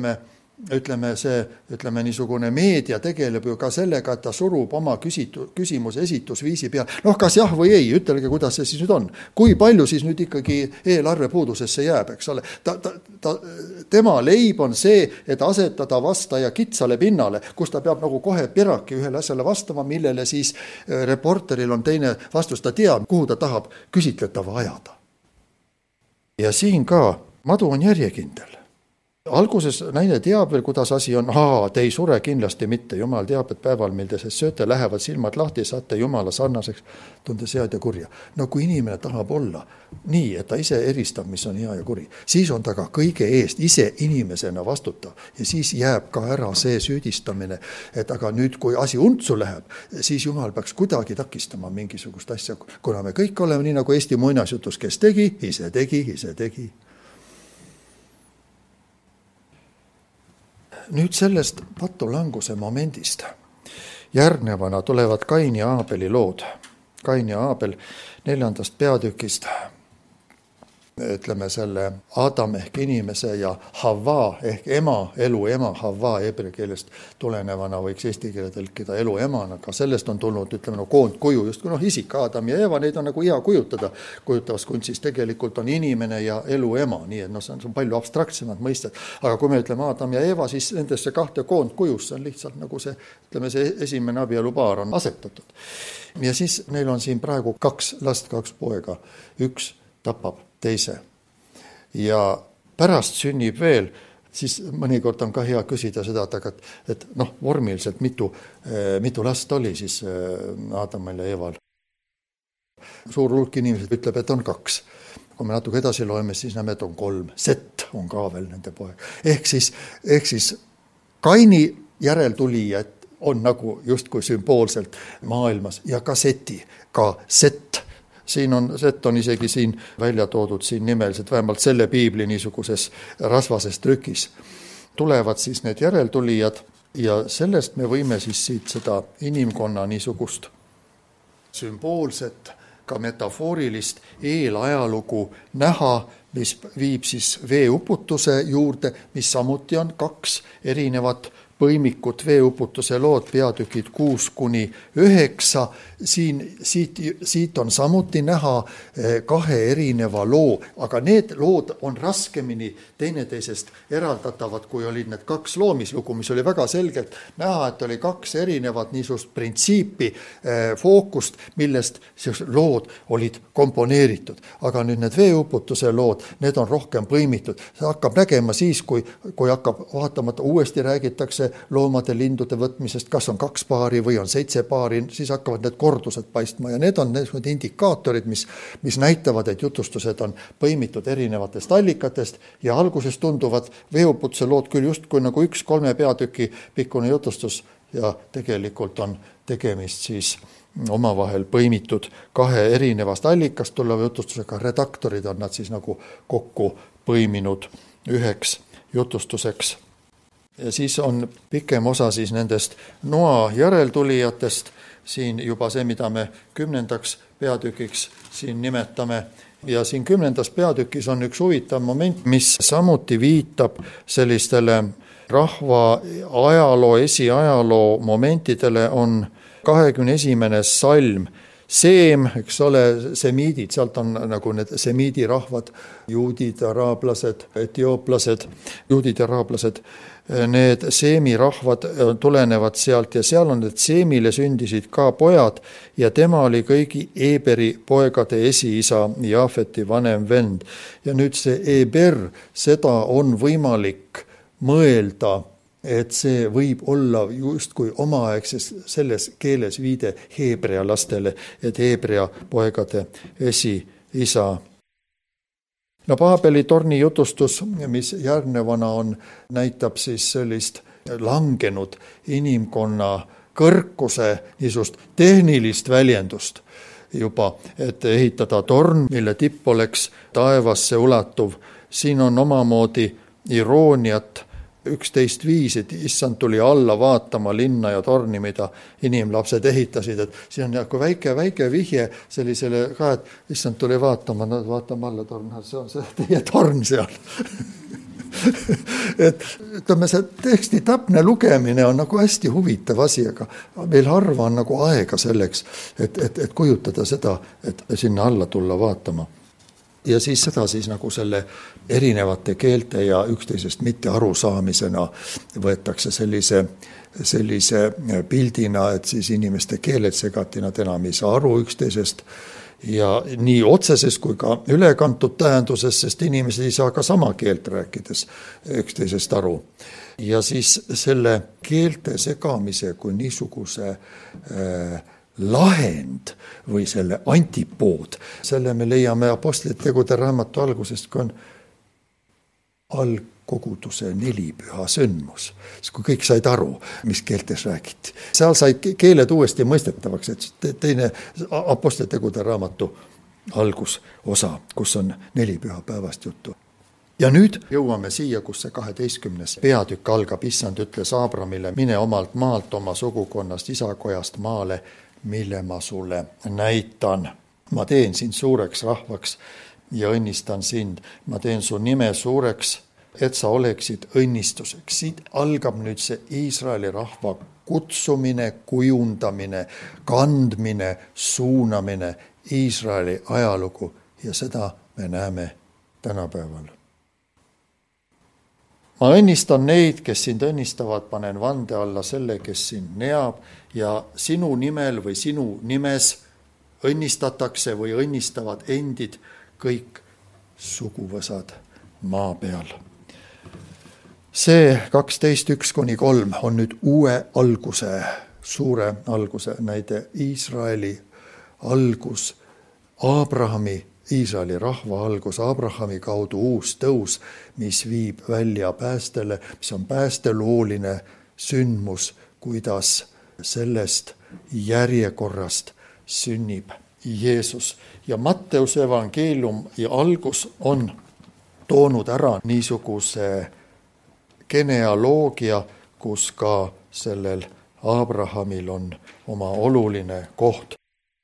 ütleme niisugune meedia tegeleb ju ka sellega, et ta surub oma küsimuse esitusviisi peal. Kas jah või ei, ütelge, kuidas see siis nüüd on. Kui palju siis nüüd ikkagi eelarve puudusesse jääb, eks ole. Tema leib on see, et asetada vastaja kitsale pinnale, kus ta peab nagu kohe piraki ühele asjale vastama, millele siis reporteril on teine vastus, ta teab, kuhu ta tahab küsitletava ajada. Ja siin ka madu on järjekindel. alguses naine teab veel, kuidas asi on, te ei sure kindlasti mitte, Jumal teab, et päeval, mil te sest sööte, lähevad silmad lahti, saate Jumala sarnaseks, tundes head ja kurja. No kui inimene tahab olla nii, et ta ise eristab, mis on hea ja kuri, siis on ta ka kõige eest ise inimesena vastutav ja siis jääb ka ära see süüdistamine, et aga nüüd, kui asi untsu läheb, siis Jumal peaks kuidagi takistama mingisugust asja, kuna me kõik oleme nii nagu Eesti muinasjutus, kes tegi, ise tegi. Nüüd sellest patulanguse momendist järgnevana tulevad Kain ja Aabeli lood. Kain ja Aabel 4. peatükist, ütleme selle Adam ehk inimese ja Havva ehk ema, elu ema, Havva hebrea keelest tulenevana võiks eesti keele tõlkida elu emana, aga sellest on tulnud, ütleme, koondkuju, just kui isik Adam ja Eva, neid on nagu hea kujutada. Kujutavas kunstis tegelikult on inimene ja elu ema, nii et see on palju abstraktsemad mõisted. Aga kui me ütleme Adam ja Eva, siis nendesse kahte koondkujus, see on lihtsalt nagu see, ütleme, see esimene abielupaar on asetatud. Ja siis neil on siin praegu 2 last, 2 poega, üks tapab teise. Ja pärast sünnib veel, siis mõnikord on ka hea küsida seda, et vormiliselt mitu last oli siis Adamil ja Eval. Suur hulk inimesed ütleb, et on 2. Kui me natuke edasi loeme, siis näeme, et on 3. Set on ka veel nende poeg. Ehk siis Kaini järeltulijad on nagu justkui sümboolselt maailmas ja ka Seti, ka Set. Set on isegi siin välja toodud siin nimeliselt, vähemalt selle piibli niisuguses rasvases trükis. Tulevad siis need järeltulijad ja sellest me võime siis siit seda inimkonna niisugust sümboolset, ka metafoorilist eelajalugu näha, mis viib siis veeuputuse juurde, mis samuti on 2 erinevat põimikut veeuputuse lood, peatükid 6-9. Siit on samuti näha 2 erineva loo, aga need lood on raskemini teineteisest eraldatavad, kui olid need 2 loomislugu, mis oli väga selgelt näha, et oli 2 erinevat niisugust printsiipi, fookust, millest lood olid komponeeritud. Aga nüüd need veeuputuse lood, need on rohkem põimitud. See hakkab nägema siis, kui hakkab vaatamata, uuesti räägitakse loomade, lindude võtmisest, kas on 2 paari või on 7 paari, siis hakkavad need kordused paistma ja need on need indikaatorid, mis näitavad, et jutustused on põimitud erinevatest allikatest ja alguses tunduvad veeuputuse lood küll justkui nagu 1-3 peatüki pikkune jutustus ja tegelikult on tegemist siis omavahel põimitud 2 erinevast allikast tuleva jutustusega. Redaktorid on nad siis nagu kokku põiminud 1 jutustuseks. Ja siis on pikem osa siis nendest Noa järeltulijatest, siin juba see, mida me 10. peatükiks siin nimetame. Ja siin 10. peatükis on üks huvitav moment, mis samuti viitab sellistele rahva ajaloo, esiajaloo momentidele, on 21. salm. Seem, eks ole, semiidid, sealt on nagu need semiidi rahvad, juudid, araablased, etiooplased, juudid ja araablased, need seemi rahvad tulenevad sealt ja seal on, et seemile sündisid ka pojad ja tema oli kõigi Eeberi poegade esiisa, Jaafeti vanem vend. Ja nüüd see Eber, seda on võimalik mõelda, et see võib olla justkui omaaegses selles keeles viide heebrea lastele, et heebrea poegade esiisa. No Paabeli torni jutustus, mis järgnevana on, näitab siis sellist langenud inimkonna kõrkuse niisugust tehnilist väljendust juba, et ehitada torn, mille tipp oleks taevasse ulatuv. Siin on omamoodi irooniat 11.5, et issand tuli alla vaatama linna ja torni, mida inimlapsed ehitasid. Et siin on nagu väike vihje sellisele ka, et issand tuli vaatama alla torn, see on see teie torn seal. Et ütleme, see teksti täpne lugemine on nagu hästi huvitav asi, aga meil harva on nagu aega selleks, et kujutada seda, et sinna alla tulla vaatama. Ja siis seda siis nagu selle erinevate keelte ja üksteisest mitte arusaamisena võetakse sellise pildina, et siis inimeste keeled segati, nad enam ei saa aru üksteisest ja nii otseses kui ka ülekantud tähenduses, sest inimesed ei saa ka sama keelt rääkides üksteisest aru. Ja siis selle keelte segamise kui niisuguse lahend või selle antipood, selle me leiame Apostlite tegude raamatu algusest, kui on algkoguduse nelipüha sündmus. Kui kõik said aru, mis keeltes räägiti. Seal said keeled uuesti mõistetavaks, et teine Apostlite tegude raamatu algusosa, kus on nelipüha päevast juttu. Ja nüüd jõuame siia, kus see 12. peatükk algab. Issand ütles Aabramile, mine omalt maalt, oma sugukonnast, isakojast maale, mille ma sulle näitan. Ma teen sind suureks rahvaks ja õnnistan sind. Ma teen su nime suureks, et sa oleksid õnnistuseks. Siit algab nüüd see Iisraeli rahva kutsumine, kujundamine, kandmine, suunamine, Iisraeli ajalugu ja seda me näeme tänapäeval. Ma õnnistan neid, kes sind õnnistavad, panen vande alla selle, kes sind neab ja sinu nimel või sinu nimes õnnistatakse või õnnistavad endid kõik suguvõsad maa peal. See 12.1-3 on nüüd uue alguse, suure alguse näide, Iisraeli algus, Abrahami, Iisraeli rahva algus, Abrahami kaudu uus tõus, mis viib välja päästele, mis on päästelooline sündmus, kuidas sellest järjekorrast sünnib Jeesus. Ja Matteuse evangeelium ja algus on toonud ära niisuguse genealoogia, kus ka sellel Abrahamil on oma oluline koht.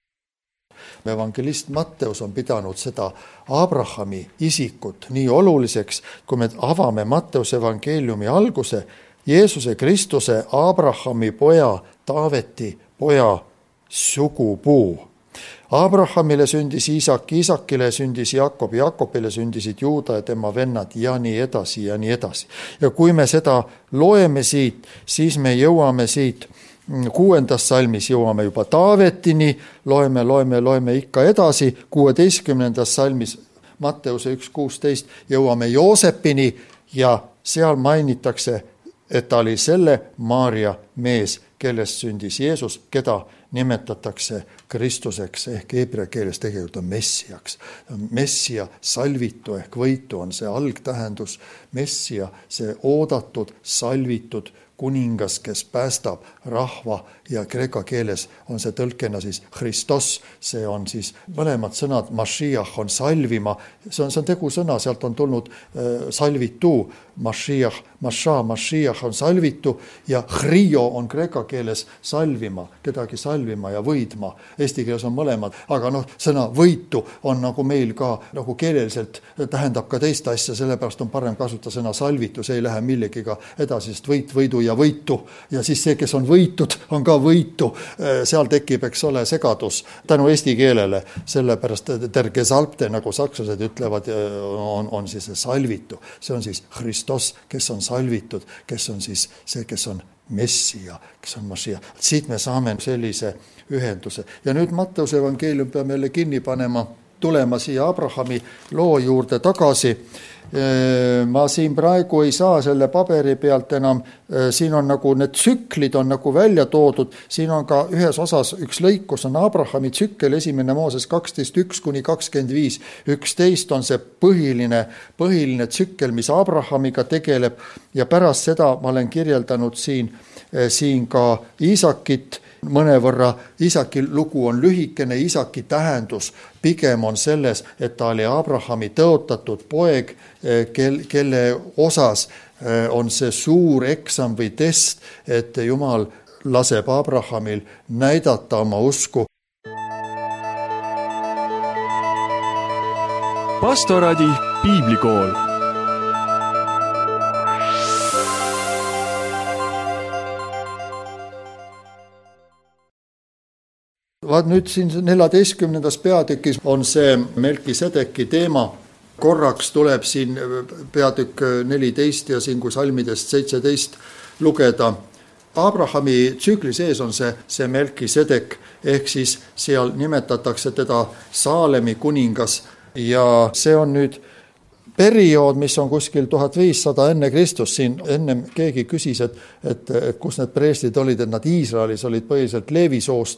Evangelist Matteus on pidanud seda Abrahami isikut nii oluliseks, kui me avame Matteuse evangeeliumi alguse, Jeesuse Kristuse Abrahami poja, Taaveti poja sugupuu. Abrahamile sündis Iisak, Iisakile sündis Jakob, Jakobile sündisid Juuda ja tema vennad ja nii edasi ja nii edasi. Ja kui me seda loeme siit, siis me jõuame siit 6. salmis jõuame juba Taavetini, loeme ikka edasi, 16. salmis Matteuse 1.16 jõuame Joosepini ja seal mainitakse, et ta oli selle Maaria mees, kellest sündis Jeesus, keda nimetatakse Kristuseks ehk heebrea keeles tegelikult on Messiaks. Messia, salvitu ehk võitu on see algtähendus. Messia, see oodatud, salvitud kuningas, kes päästab rahva ja kreeka keeles on see tõlkena siis Christos, see on siis mõlemad sõnad, Mashiach on salvima, see on tegusõna, sealt on tulnud salvitu, Mashiach, Mashiach on salvitu ja Chrio on kreeka keeles salvima, kedagi salvima ja võidma. Eesti keeles on mõlemad, aga sõna võitu on nagu meil ka nagu keeleliselt tähendab ka teist asja, sellepärast on parem kasutada sõna salvitu, see ei lähe millegiga edasi, sest võidu ja võitu ja siis see, kes on võitud, on ka võitu. Seal tekib, eks ole, segadus tänu eesti keelele, sellepärast der Gesalbte, nagu sakslased ütlevad, on siis salvitu. See on siis Christos, kes on salvitud, kes on siis see, kes on Messia, kes on Mashiach. Siit me saame sellise ühenduse. Ja nüüd Matteuse evangeelium peame jälle kinni panema, tulema siia Abrahami loo juurde tagasi. Ma siin praegu ei saa selle paberi pealt enam, siin on nagu need tsüklid on nagu välja toodud, siin on ka ühes osas üks lõik, kus on Abrahami tsükkel, 1. Mooses 12.1-25, 11 on see põhiline tsükkel, mis Abrahamiga tegeleb ja pärast seda ma olen kirjeldanud siin ka Iisakit mõnevõrra. Iisaki lugu on lühikene, Iisaki tähendus pigem on selles, et ta oli Abrahami tõotatud poeg, kelle osas on see suur eksam või test, et Jumal laseb Abrahamil näidata oma usku. Pastoraadi piiblikool. Vaat nüüd siin 14. peatükis on see Melkisedeki teema. Korraks tuleb siin peatükk 14 ja siin kui salmidest 17 lugeda. Abrahami tsükli sees on see Melkisedek, ehk siis seal nimetatakse teda Saalemi kuningas ja see on nüüd periood, mis on kuskil 1500 enne Kristust. Siin ennem keegi küsis, et kus need preestrid olid, et nad Iisraelis olid põhiliselt Leevi soost,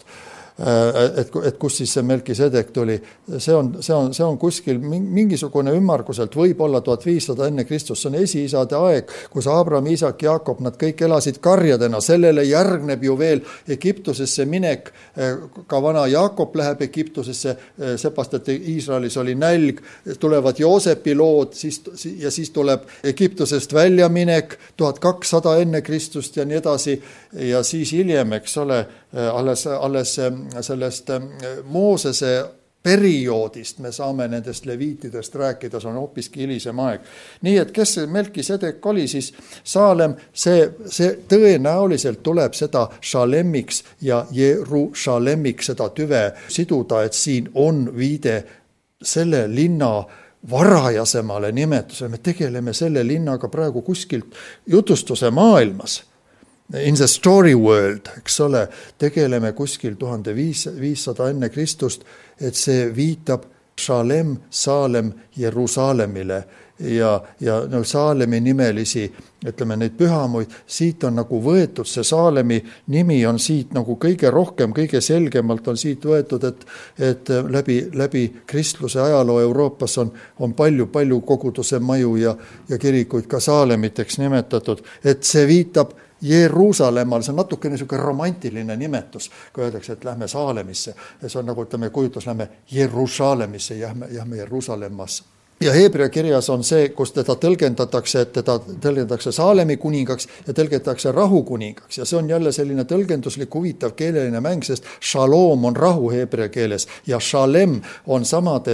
et kus siis see Melkisedek tuli. See on kuskil mingisugune ümmarguselt võib olla 1500 enne Kristust. See on esiisade aeg, kus Abraham, Iisak, Jaakob, nad kõik elasid karjadena. Sellele järgneb ju veel Egiptusesse minek. Ka vana Jaakob läheb Egiptusesse, seepärast, et Iisraelis oli nälg, tulevad Joosepi lood ja siis tuleb Egiptusest väljaminek 1200 enne Kristust ja nii edasi. Ja siis hiljem, eks ole, alles sellest Moosese perioodist me saame nendest leviitidest rääkida, see on hoopiski hilisem aeg. Nii et kes see Melkisedek oli, siis Saalem, see tõenäoliselt tuleb seda Šalemiks ja Jerusalemiks seda tüve siduda, et siin on viide selle linna varajasemale nimetusele. Me tegeleme selle linnaga praegu kuskilt jutustuse maailmas. In the story world, eks ole, tegeleme kuskil 1500 enne Kristust, et see viitab Šalem, Saalem, Jerusalemile ja Saalemi nimelisi, ütleme neid pühamuid, siit on nagu võetud, see Saalemi nimi on siit nagu kõige rohkem, kõige selgemalt on siit võetud, et läbi kristluse ajaloo Euroopas on palju koguduse maju ja kirikuid ka Saalemiteks nimetatud, et see viitab Jeruusalemmal, see on natuke niisugune romantiline nimetus, kui öeldakse, et lähme Saalemisse. See on nagu, ütleme, kujutlus, lähme Jeruusalemisse, jääme Jeruusalemmasse. Ja Heebrea kirjas on see, kus teda tõlgendatakse Saalemi kuningaks ja tõlgendatakse rahu kuningaks. Ja see on jälle selline tõlgenduslik huvitav keeleline mäng, sest šaloom on rahu heebrea keeles ja šalem on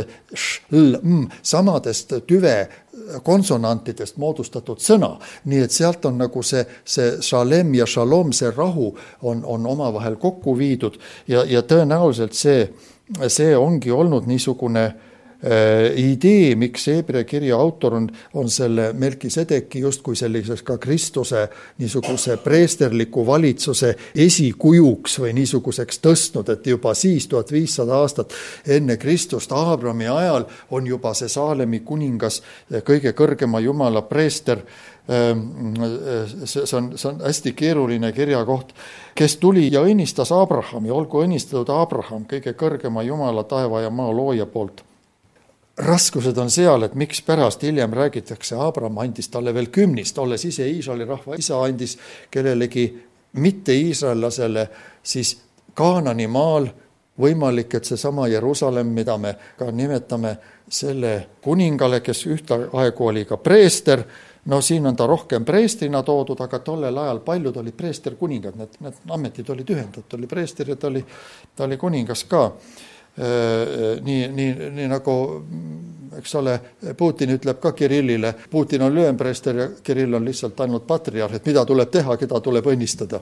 samadest tüve konsonantidest moodustatud sõna. Nii et sealt on nagu see šalem ja šalom, see rahu on omavahel kokku viidud ja tõenäoliselt see ongi olnud niisugune idee, miks Heebrea kirja autor on selle Melkisedeki justkui selliseks ka Kristuse niisuguse preesterliku valitsuse esikujuks või niisuguseks tõstnud, et juba siis 1500 aastat enne Kristust Abrami ajal on juba see Saalemi kuningas, kõige kõrgema jumala preester. See on hästi keeruline kirjakoht, kes tuli ja õnnistas Abrahami, olgu õnnistatud Abraham, kõige kõrgema jumala taeva ja maa looja poolt. Raskused on seal, et miks pärast hiljem räägitakse, Abraham andis talle veel 10, olles ise Iisraeli rahva isa, andis kellelegi mitte iisraellasele siis Kaanani maal, võimalik, et see sama Jerusalem, mida me ka nimetame selle kuningale, kes ühtaegu oli ka preester, no siin on ta rohkem preestrina toodud, aga tollel ajal paljud olid preester kuningad, need ametid olid ühendatud, oli preester ja ta oli kuningas ka. Nii nagu, eks ole, Putin ütleb ka Kirillile, Putin on lühempreester ja Kirill on lihtsalt ainult patriarh, et mida tuleb teha, keda tuleb õnnistada.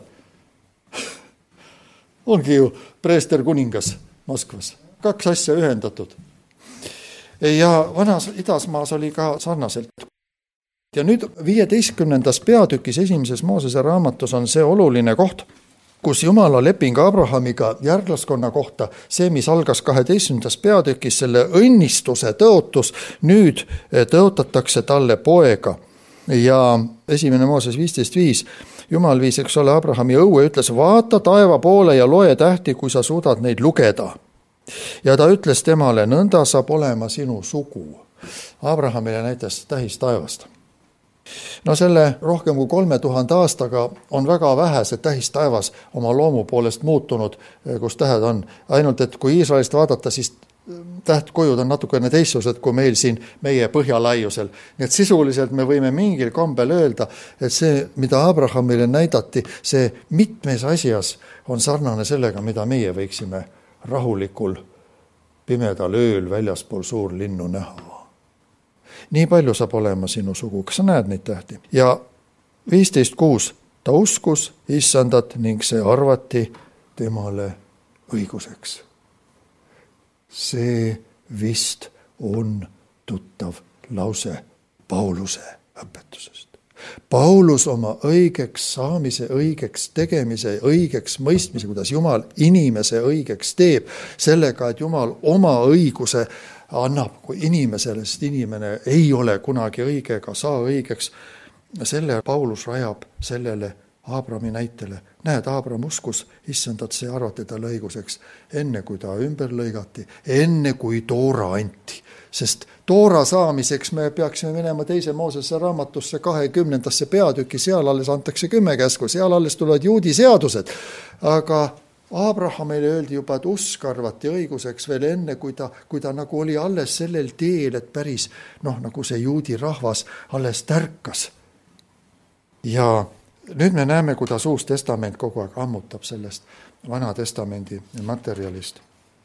Ongi ju preester kuningas Moskvas, 2 asja ühendatud. Ja vanas idasmaas oli ka sarnaselt. Ja nüüd 15. peatükis 1. Moosese raamatus on see oluline koht, kus Jumala leping Abrahamiga järglaskonna kohta, see, mis algas 12. peatükis, selle õnnistuse tõotus, nüüd tõotatakse talle poega. Ja 1. Mooses 15.5, Jumal viis, eks ole, Abrahami õue, ütles, vaata taeva poole ja loe tähti, kui sa suudad neid lugeda. Ja ta ütles temale, nõnda saab olema sinu sugu. Abrahamile näitas tähis taevast. No selle rohkem kui 3000 aastaga on väga vähe see tähis taevas oma loomu poolest muutunud, kus tähed on. Ainult, et kui Iisraelist vaadata, siis tähtkujud on natukene teistsugused kui meil siin meie põhjalaiusel. Nii et sisuliselt me võime mingil kombel öelda, et see, mida Abrahamile näidati, see mitmes asjas on sarnane sellega, mida meie võiksime rahulikul pimedal ööl väljaspool suurlinnu näha. Nii palju saab olema sinu sugu, kas sa näed neid tähti? Ja 15.6, ta uskus Issandat ning see arvati temale õiguseks. See vist on tuttav lause Pauluse õpetusest. Paulus oma õigeks saamise, õigeks tegemise, õigeks mõistmise, kuidas Jumal inimese õigeks teeb, sellega, et Jumal oma õiguse annab kui inimesele, sest inimene ei ole kunagi õige ega saa õigeks. Selle Paulus rajab sellele Aabrami näitele. Näed, Aabram uskus issandat, see arvati talle õiguseks, enne kui ta ümber lõigati, enne kui toora anti. Sest toora saamiseks me peaksime minema 2. Moosese raamatusse 20. peatüki, seal alles antakse 10 käsku, seal alles tulevad juudi seadused. Aga Aabrahamile öeldi juba, et usk arvati õiguseks veel enne, kui ta nagu oli alles sellel teel, et päris, nagu see juudi rahvas alles tärkas. Ja nüüd me näeme, kuidas Uus Testament kogu aeg ammutab sellest Vana Testamendi materjalist.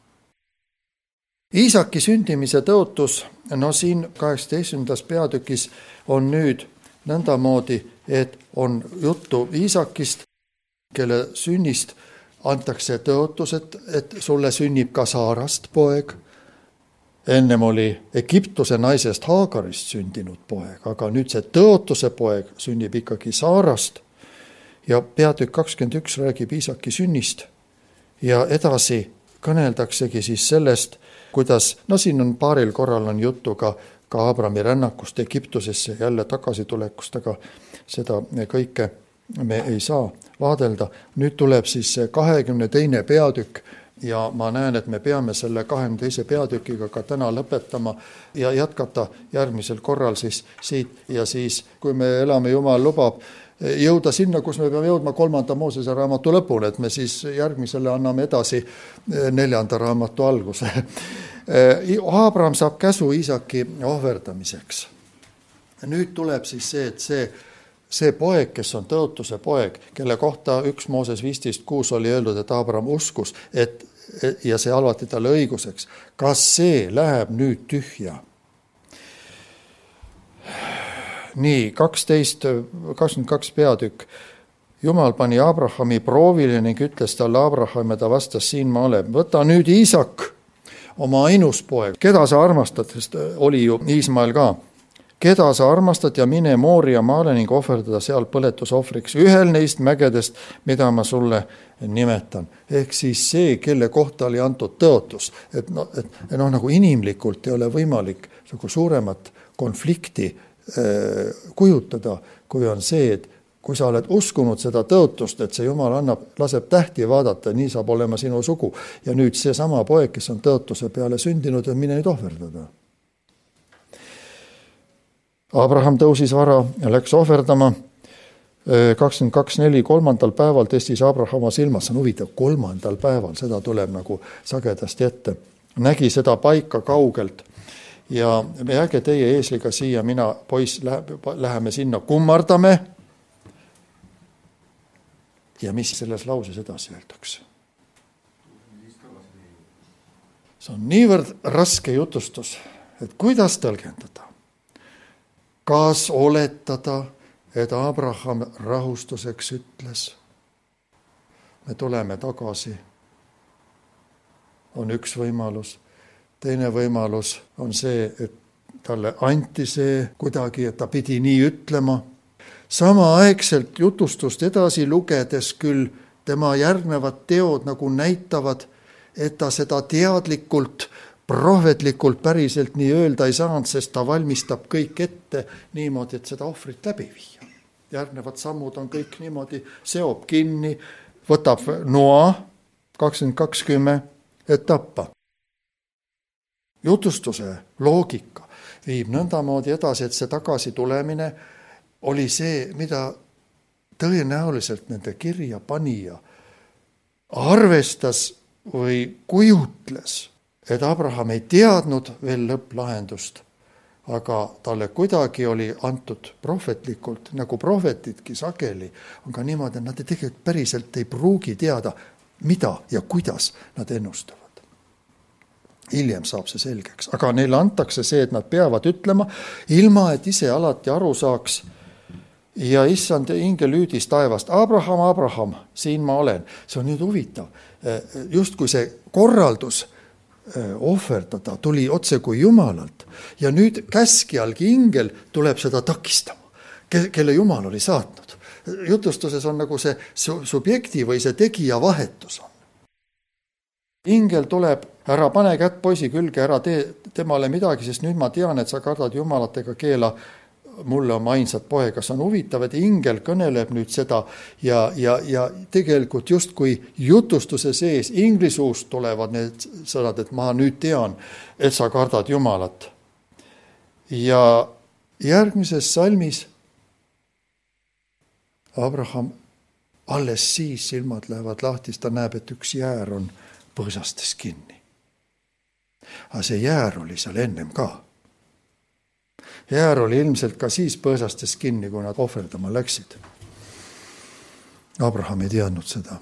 Iisaki sündimise tõotus, siin 18. peatükis on nüüd nõndamoodi, et on juttu Iisakist, kelle sünnist antakse tõotus, et sulle sünnib ka Saarast poeg. Ennem oli Egiptuse naisest Haagarist sündinud poeg, aga nüüd see tõotuse poeg sünnib ikkagi Saarast. Ja peatükk 21 räägib Iisaki sünnist ja edasi kõneldaksegi siis sellest, kuidas, siin on paaril korral on juttu ka Aabrami rännakust Egiptusesse jälle tagasitulekust, aga seda kõike me ei saa vaadelda. Nüüd tuleb siis 22. peatükk ja ma näen, et me peame selle 22. peatükiga ka täna lõpetama ja jätkata järgmisel korral siis siit ja siis, kui me elame, Jumal lubab, jõuda sinna, kus me peame jõudma 3. Moosese raamatu lõpule, et me siis järgmisele anname edasi 4. raamatu alguse. Aabram saab käsu Iisaki ohverdamiseks. Nüüd tuleb siis see, et see poeg, kes on tõotuse poeg, kelle kohta 1 Mooses 15.6 oli öeldud, et Aabram uskus, ja see alvati talle õiguseks. Kas see läheb nüüd tühja? Nii, 22 peatükk. Jumal pani Abrahami proovile ning ütles talle Abraham ja ta vastas, siin ma olen. Võta nüüd Iisak, oma ainus poeg, keda sa armastad, sest oli ju Iismael ka. Keda sa armastad ja mine Mooria maale ning ohverdada seal põletusohvriks ühel neist mägedest, mida ma sulle nimetan. Ehk siis see, kelle kohta oli antud tõotus, et nagu inimlikult ei ole võimalik suuremat konflikti kujutada, kui on see, et kui sa oled uskunud seda tõotust, et see Jumal laseb tähti vaadata, nii saab olema sinu sugu. Ja nüüd see sama poeg, kes on tõotuse peale sündinud, mine nüüd ohverdada. Abraham tõusis vara ja läks ohverdama. 22.4. 3. päeval testis Abrahama silmas, see on huvitav, 3. päeval, seda tuleb nagu sagedasti ette. Nägi seda paika kaugelt. Ja me jääge teie eesliga siia, mina, poiss, läheme sinna, kummardame. Ja mis selles lauses edasi öeldakse? See on niivõrd raske jutustus, et kuidas tõlgendada? Kas oletada, et Abraham rahustuseks ütles? Me tuleme tagasi. On üks võimalus. Teine võimalus on see, et talle anti see kuidagi, et ta pidi nii ütlema. Samaaegselt jutustust edasi lugedes küll tema järgnevad teod nagu näitavad, et ta seda teadlikult, prohvetlikult päriselt nii öelda ei saanud, sest ta valmistab kõik ette niimoodi, et seda ohvrit läbi viia. Järgnevad sammud on kõik niimoodi, seob kinni, võtab noa 22.10, et tappa. Jutustuse loogika viib nõndamoodi edasi, et see tagasi tulemine oli see, mida tõenäoliselt nende kirja panija arvestas või kujutles, et Abraham ei teadnud veel lõpplahendust, aga talle kuidagi oli antud prohvetlikult, nagu prohvetidki sageli, on ka niimoodi, et nad tegelikult päriselt ei pruugi teada, mida ja kuidas nad ennustavad. Hiljem saab see selgeks, aga neile antakse see, et nad peavad ütlema, ilma et ise alati aru saaks. Ja issand ingel hüüdis taevast, Abraham, Abraham, siin ma olen. See on nüüd huvitav. Just kui see korraldus ohverdada tuli otse kui Jumalalt ja nüüd käskjalgi ingel tuleb seda takistama. kelle Jumal oli saatnud. Jutustuses on nagu see subjekti või see tegija vahetus on. Ingel tuleb, ära pane kätt poisi külge, ära tee temale midagi, sest nüüd ma tean, et sa kardad Jumalat ega keela mulle oma ainsat poega. See on huvitav, et ingel kõneleb nüüd seda ja tegelikult justkui jutustuse sees ingli suust tulevad need sõnad, et ma nüüd tean, et sa kardad Jumalat. Ja järgmises salmis Abraham alles siis silmad lähevad lahti, ta näeb, et üks jäär on põõsastes kinni. Aga see jäär oli seal ennem ka. Jäär oli ilmselt ka siis põõsastes kinni, kui nad ohverdama läksid. Abraham ei teadnud seda.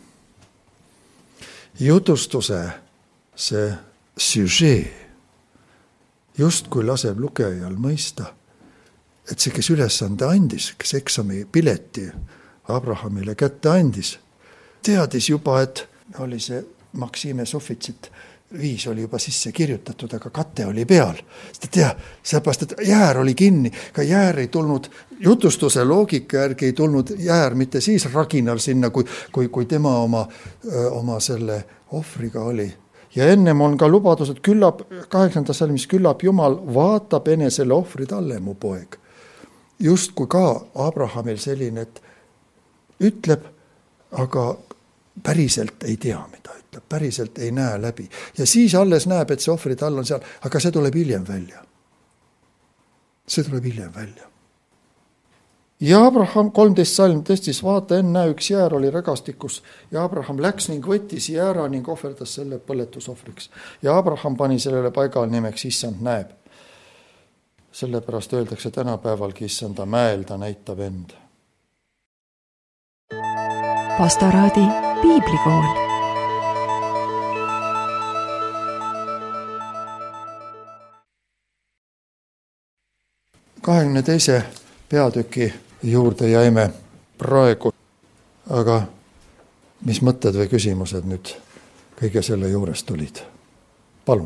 Jutustuse see süžee justkui laseb lugejal mõista, et see, kes ülesande andis, kes eksami pileti Abrahamile kätte andis, teadis juba, et oli see Maksime Sofitsit 5 oli juba sisse kirjutatud, aga kate oli peal. Sellepärast, et jäär oli kinni, ka jäär ei tulnud, jutustuse loogika järgi ei tulnud jäär mitte siis raginal sinna, kui tema oma selle ohvriga oli. Ja ennem on ka lubadus, et 8. salmis küllap Jumal vaatab enesele ohvri talle, mu poeg. Just kui ka Abrahamil selline, et ütleb, aga päriselt ei tea, mida ütleb, päriselt ei näe läbi. Ja siis alles näeb, et see ohvri tall on seal, aga see tuleb hiljem välja. See tuleb hiljem välja. Ja Abraham 13 salm tõstis, vaata enne üks jäär oli rägastikus ja Abraham läks ning võttis jäära ning ohverdas selle põletusohvriks. Ja Abraham pani sellele paigal nimeks Issand näeb. Sellepärast öeldakse tänapäevalgi Issanda mäel, ta näitab end. Pastoraadi piiblikool. Kahekümne teise peatüki juurde jäime praegu, aga mis mõtted või küsimused nüüd kõige selle juures tulid? Palun.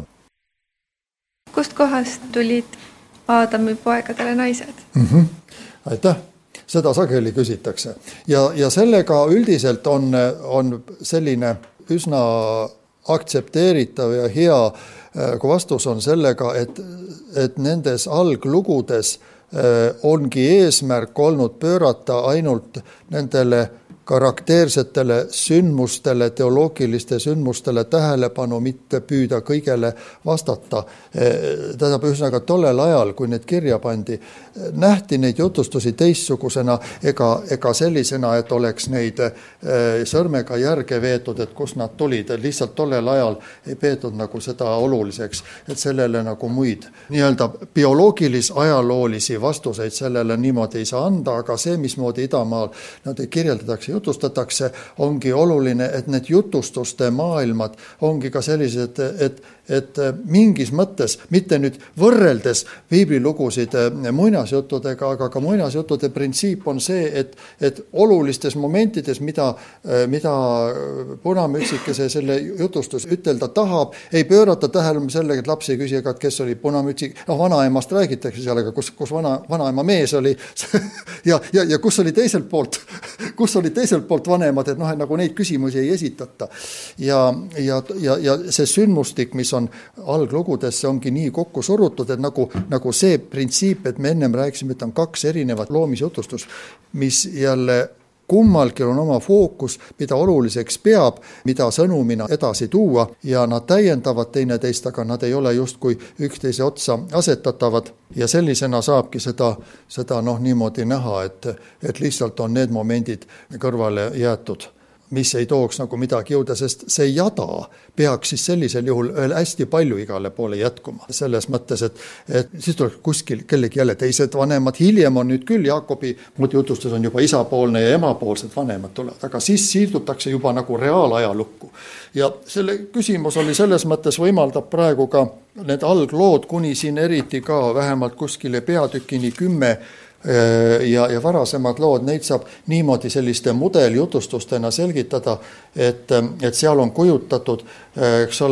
Kust kohast tulid Aadami poegadele naised? Aitäh. Seda sageli küsitakse. Ja sellega üldiselt on selline üsna aktsepteeritav ja hea, kui vastus on sellega, et nendes alglugudes ongi eesmärk olnud pöörata ainult nendele karakteersetele sündmustele, teoloogiliste sündmustele tähelepanu, mitte püüda kõigele vastata. Tähendab, ühesõnaga tollel ajal, kui need kirja pandi, nähti neid jutustusi teistsugusena ega sellisena, et oleks neid sõrmega järge veetud, et kus nad tulid. Lihtsalt tollel ajal ei peetud nagu seda oluliseks, et sellele nagu muid nii-öelda bioloogilis-ajaloolisi vastuseid sellele niimoodi ei saa anda, aga see, mismoodi idamaal nad kirjeldatakse, jutustatakse, ongi oluline, et need jutustuste maailmad ongi ka sellised, et mingis mõttes, mitte nüüd võrreldes piiblilugusid muinasjuttudega, aga ka muinasjuttude printsiip on see, et olulistes momentides, mida punamütsikese selle jutustus ütelda tahab, ei pöörata tähelepanu sellega, et laps ei küsi, et kes oli punamütsik. Vanaemast räägitakse seal, aga kus vanaema mees oli ja kus oli teiselt poolt vanemad, et nagu neid küsimusi ei esitata. Ja see sündmustik, mis on alglugudesse, ongi nii kokku surutud, et nagu see printsiip, et me ennem rääkisime, et on 2 erinevat loomisjutustus, mis jälle kummalgi on oma fookus, mida oluliseks peab, mida sõnumina edasi tuua ja nad täiendavad teineteist, aga nad ei ole justkui üksteise otsa asetatavad ja sellisena saabki seda niimoodi näha, et lihtsalt on need momendid kõrvale jäetud, mis ei tooks nagu midagi jõuda, sest see jada peaks siis sellisel juhul hästi palju igale poole jätkuma. Selles mõttes, et siis tuleb kuskil kellegi jälle teised vanemad, hiljem on nüüd küll Jaakobi jutustus on juba isapoolne ja emapoolsed vanemad tulevad, aga siis siirdutakse juba nagu reaalajalukku. Ja selle küsimus oli selles mõttes võimaldab praegu ka need alglood kuni siin eriti ka vähemalt kuskile peatükini 10 ja varasemad lood, neid saab niimoodi selliste mudeljutustustena selgitada, et seal on kujutatud, eks ole,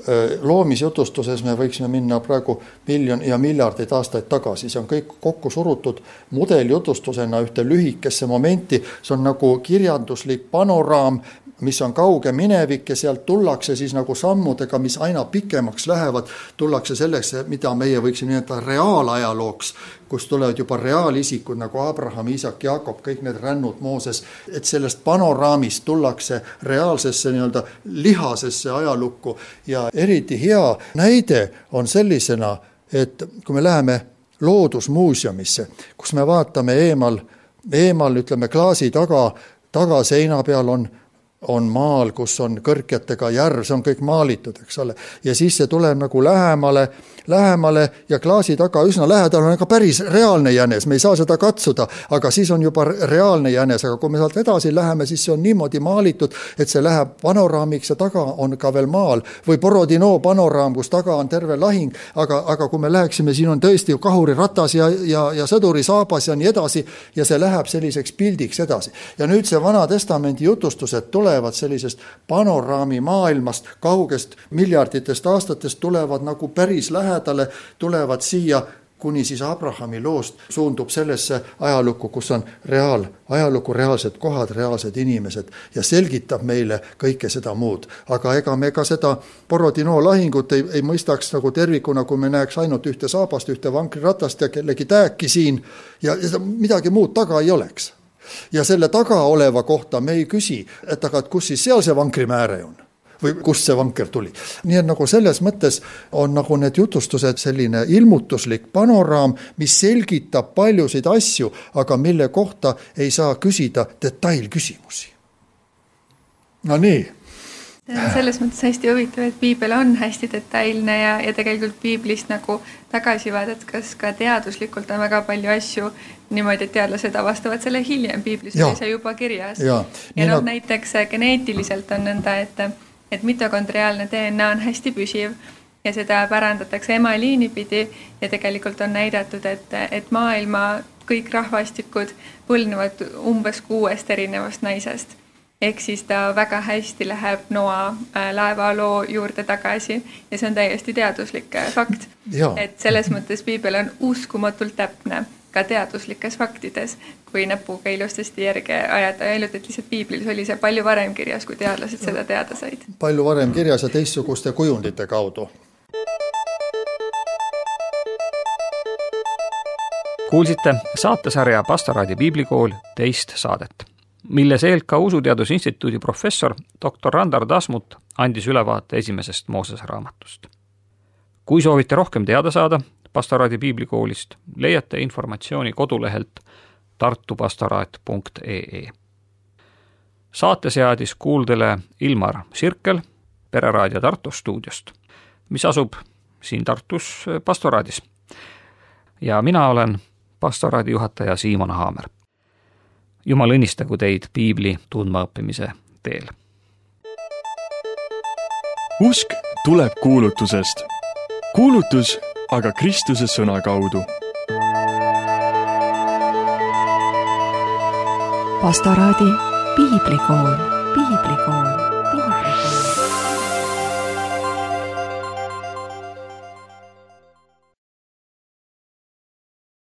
loomisjutustuses me võiksime minna praegu miljon ja miljardeid aastaid tagasi, see on kõik kokku surutud mudeljutustusena ühte lühikesse momenti, see on nagu kirjanduslik panoraam, mis on kauge minevik ja sealt tullakse siis nagu sammudega, mis aina pikemaks lähevad, tullakse selleks, mida meie võiksime nimetada reaalajalooks, kus tulevad juba reaalisikud nagu Abraham, Iisak, Jaakob, kõik need rännud Mooses, et sellest panoraamist tullakse reaalsesse nii-öelda lihasesse ajalukku ja eriti hea näide on sellisena, et kui me läheme loodusmuuseumisse, kus me vaatame eemal ütleme klaasi taga seina peal on maal, kus on kõrkjatega järv, see on kõik maalitud, eks ole. Ja siis see tuleb nagu lähemale ja klaasi taga üsna lähedal on ka päris reaalne jänes, me ei saa seda katsuda, aga siis on juba reaalne jänes, aga kui me sealt edasi läheme, siis see on niimoodi maalitud, et see läheb panoraamiks ja taga on ka veel maal või Borodino panoraam, kus taga on terve lahing, aga kui me läheksime, siin on tõesti kahuri ratas ja sõduri saabas ja nii edasi ja see läheb selliseks pildiks edasi. Ja nüüd see Vana Testamendi jutustused tulevad sellisest panoraami maailmast, kaugest miljarditest aastatest tulevad nagu päris lähedale, tulevad siia, kuni siis Abrahami loost suundub sellesse ajalukku, kus on ajalukku reaalsed kohad, reaalsed inimesed ja selgitab meile kõike seda muud. Aga ega me ka seda Borodino lahingut ei mõistaks nagu tervikuna, kui me näeks ainult ühte saabast, ühte vankriratast ja kellegi tääki siin ja midagi muud taga ei oleks. Ja selle taga oleva kohta me ei küsi, et aga kus siis seal see vankrimääre on või kust see vanker tuli. Nii et nagu selles mõttes on nagu need jutustused selline ilmutuslik panoraam, mis selgitab paljusid asju, aga mille kohta ei saa küsida detailküsimusi. No nii. Selles mõttes hästi huvitav, et piibel on hästi detailne ja tegelikult piiblist nagu tagasi vaadata, kas ka teaduslikult on väga palju asju niimoodi, et teadlased avastavad selle hiljem, piiblis oli see juba kirjas. Ja näiteks geneetiliselt on nõnda, et mitokondriaalne DNA on hästi püsiv ja seda pärandatakse emaliini pidi ja tegelikult on näidatud, et maailma kõik rahvastikud põlnevad umbes 6 erinevast naisest. Ehk siis ta väga hästi läheb Noa laevaloo juurde tagasi ja see on täiesti teaduslik fakt. Et selles mõttes piibel on uskumatult täpne ka teaduslikes faktides, kui näpuga ilustasti järge ajada ja ainult, et lihtsalt piiblis oli see palju varem kirjas, kui teadlased seda teada said. Palju varem kirjas ja teistsuguste kujundite kaudu. Kuulsite saatesarja Pastoraadi Piiblikool 2 saadet, milles ELK Usuteadusinstituudi professor dr. Randar Tasmut andis ülevaate esimesest Moosese raamatust. Kui soovite rohkem teada saada Pastoraadi Piiblikoolist, leiate informatsiooni kodulehelt tartupastoraat.ee. Saate seadis kuuldele Ilmar Sirkel Pereraadio Tartu stuudiost, mis asub siin Tartus Pastoraadis. Ja mina olen Pastoraadi juhataja Siimon Haamer. Jumal õnnistagu teid piibli tundmaõppimise teel. Usk tuleb kuulutusest. Kuulutus aga Kristuse sõna kaudu. Pastoraadi Piiblikool.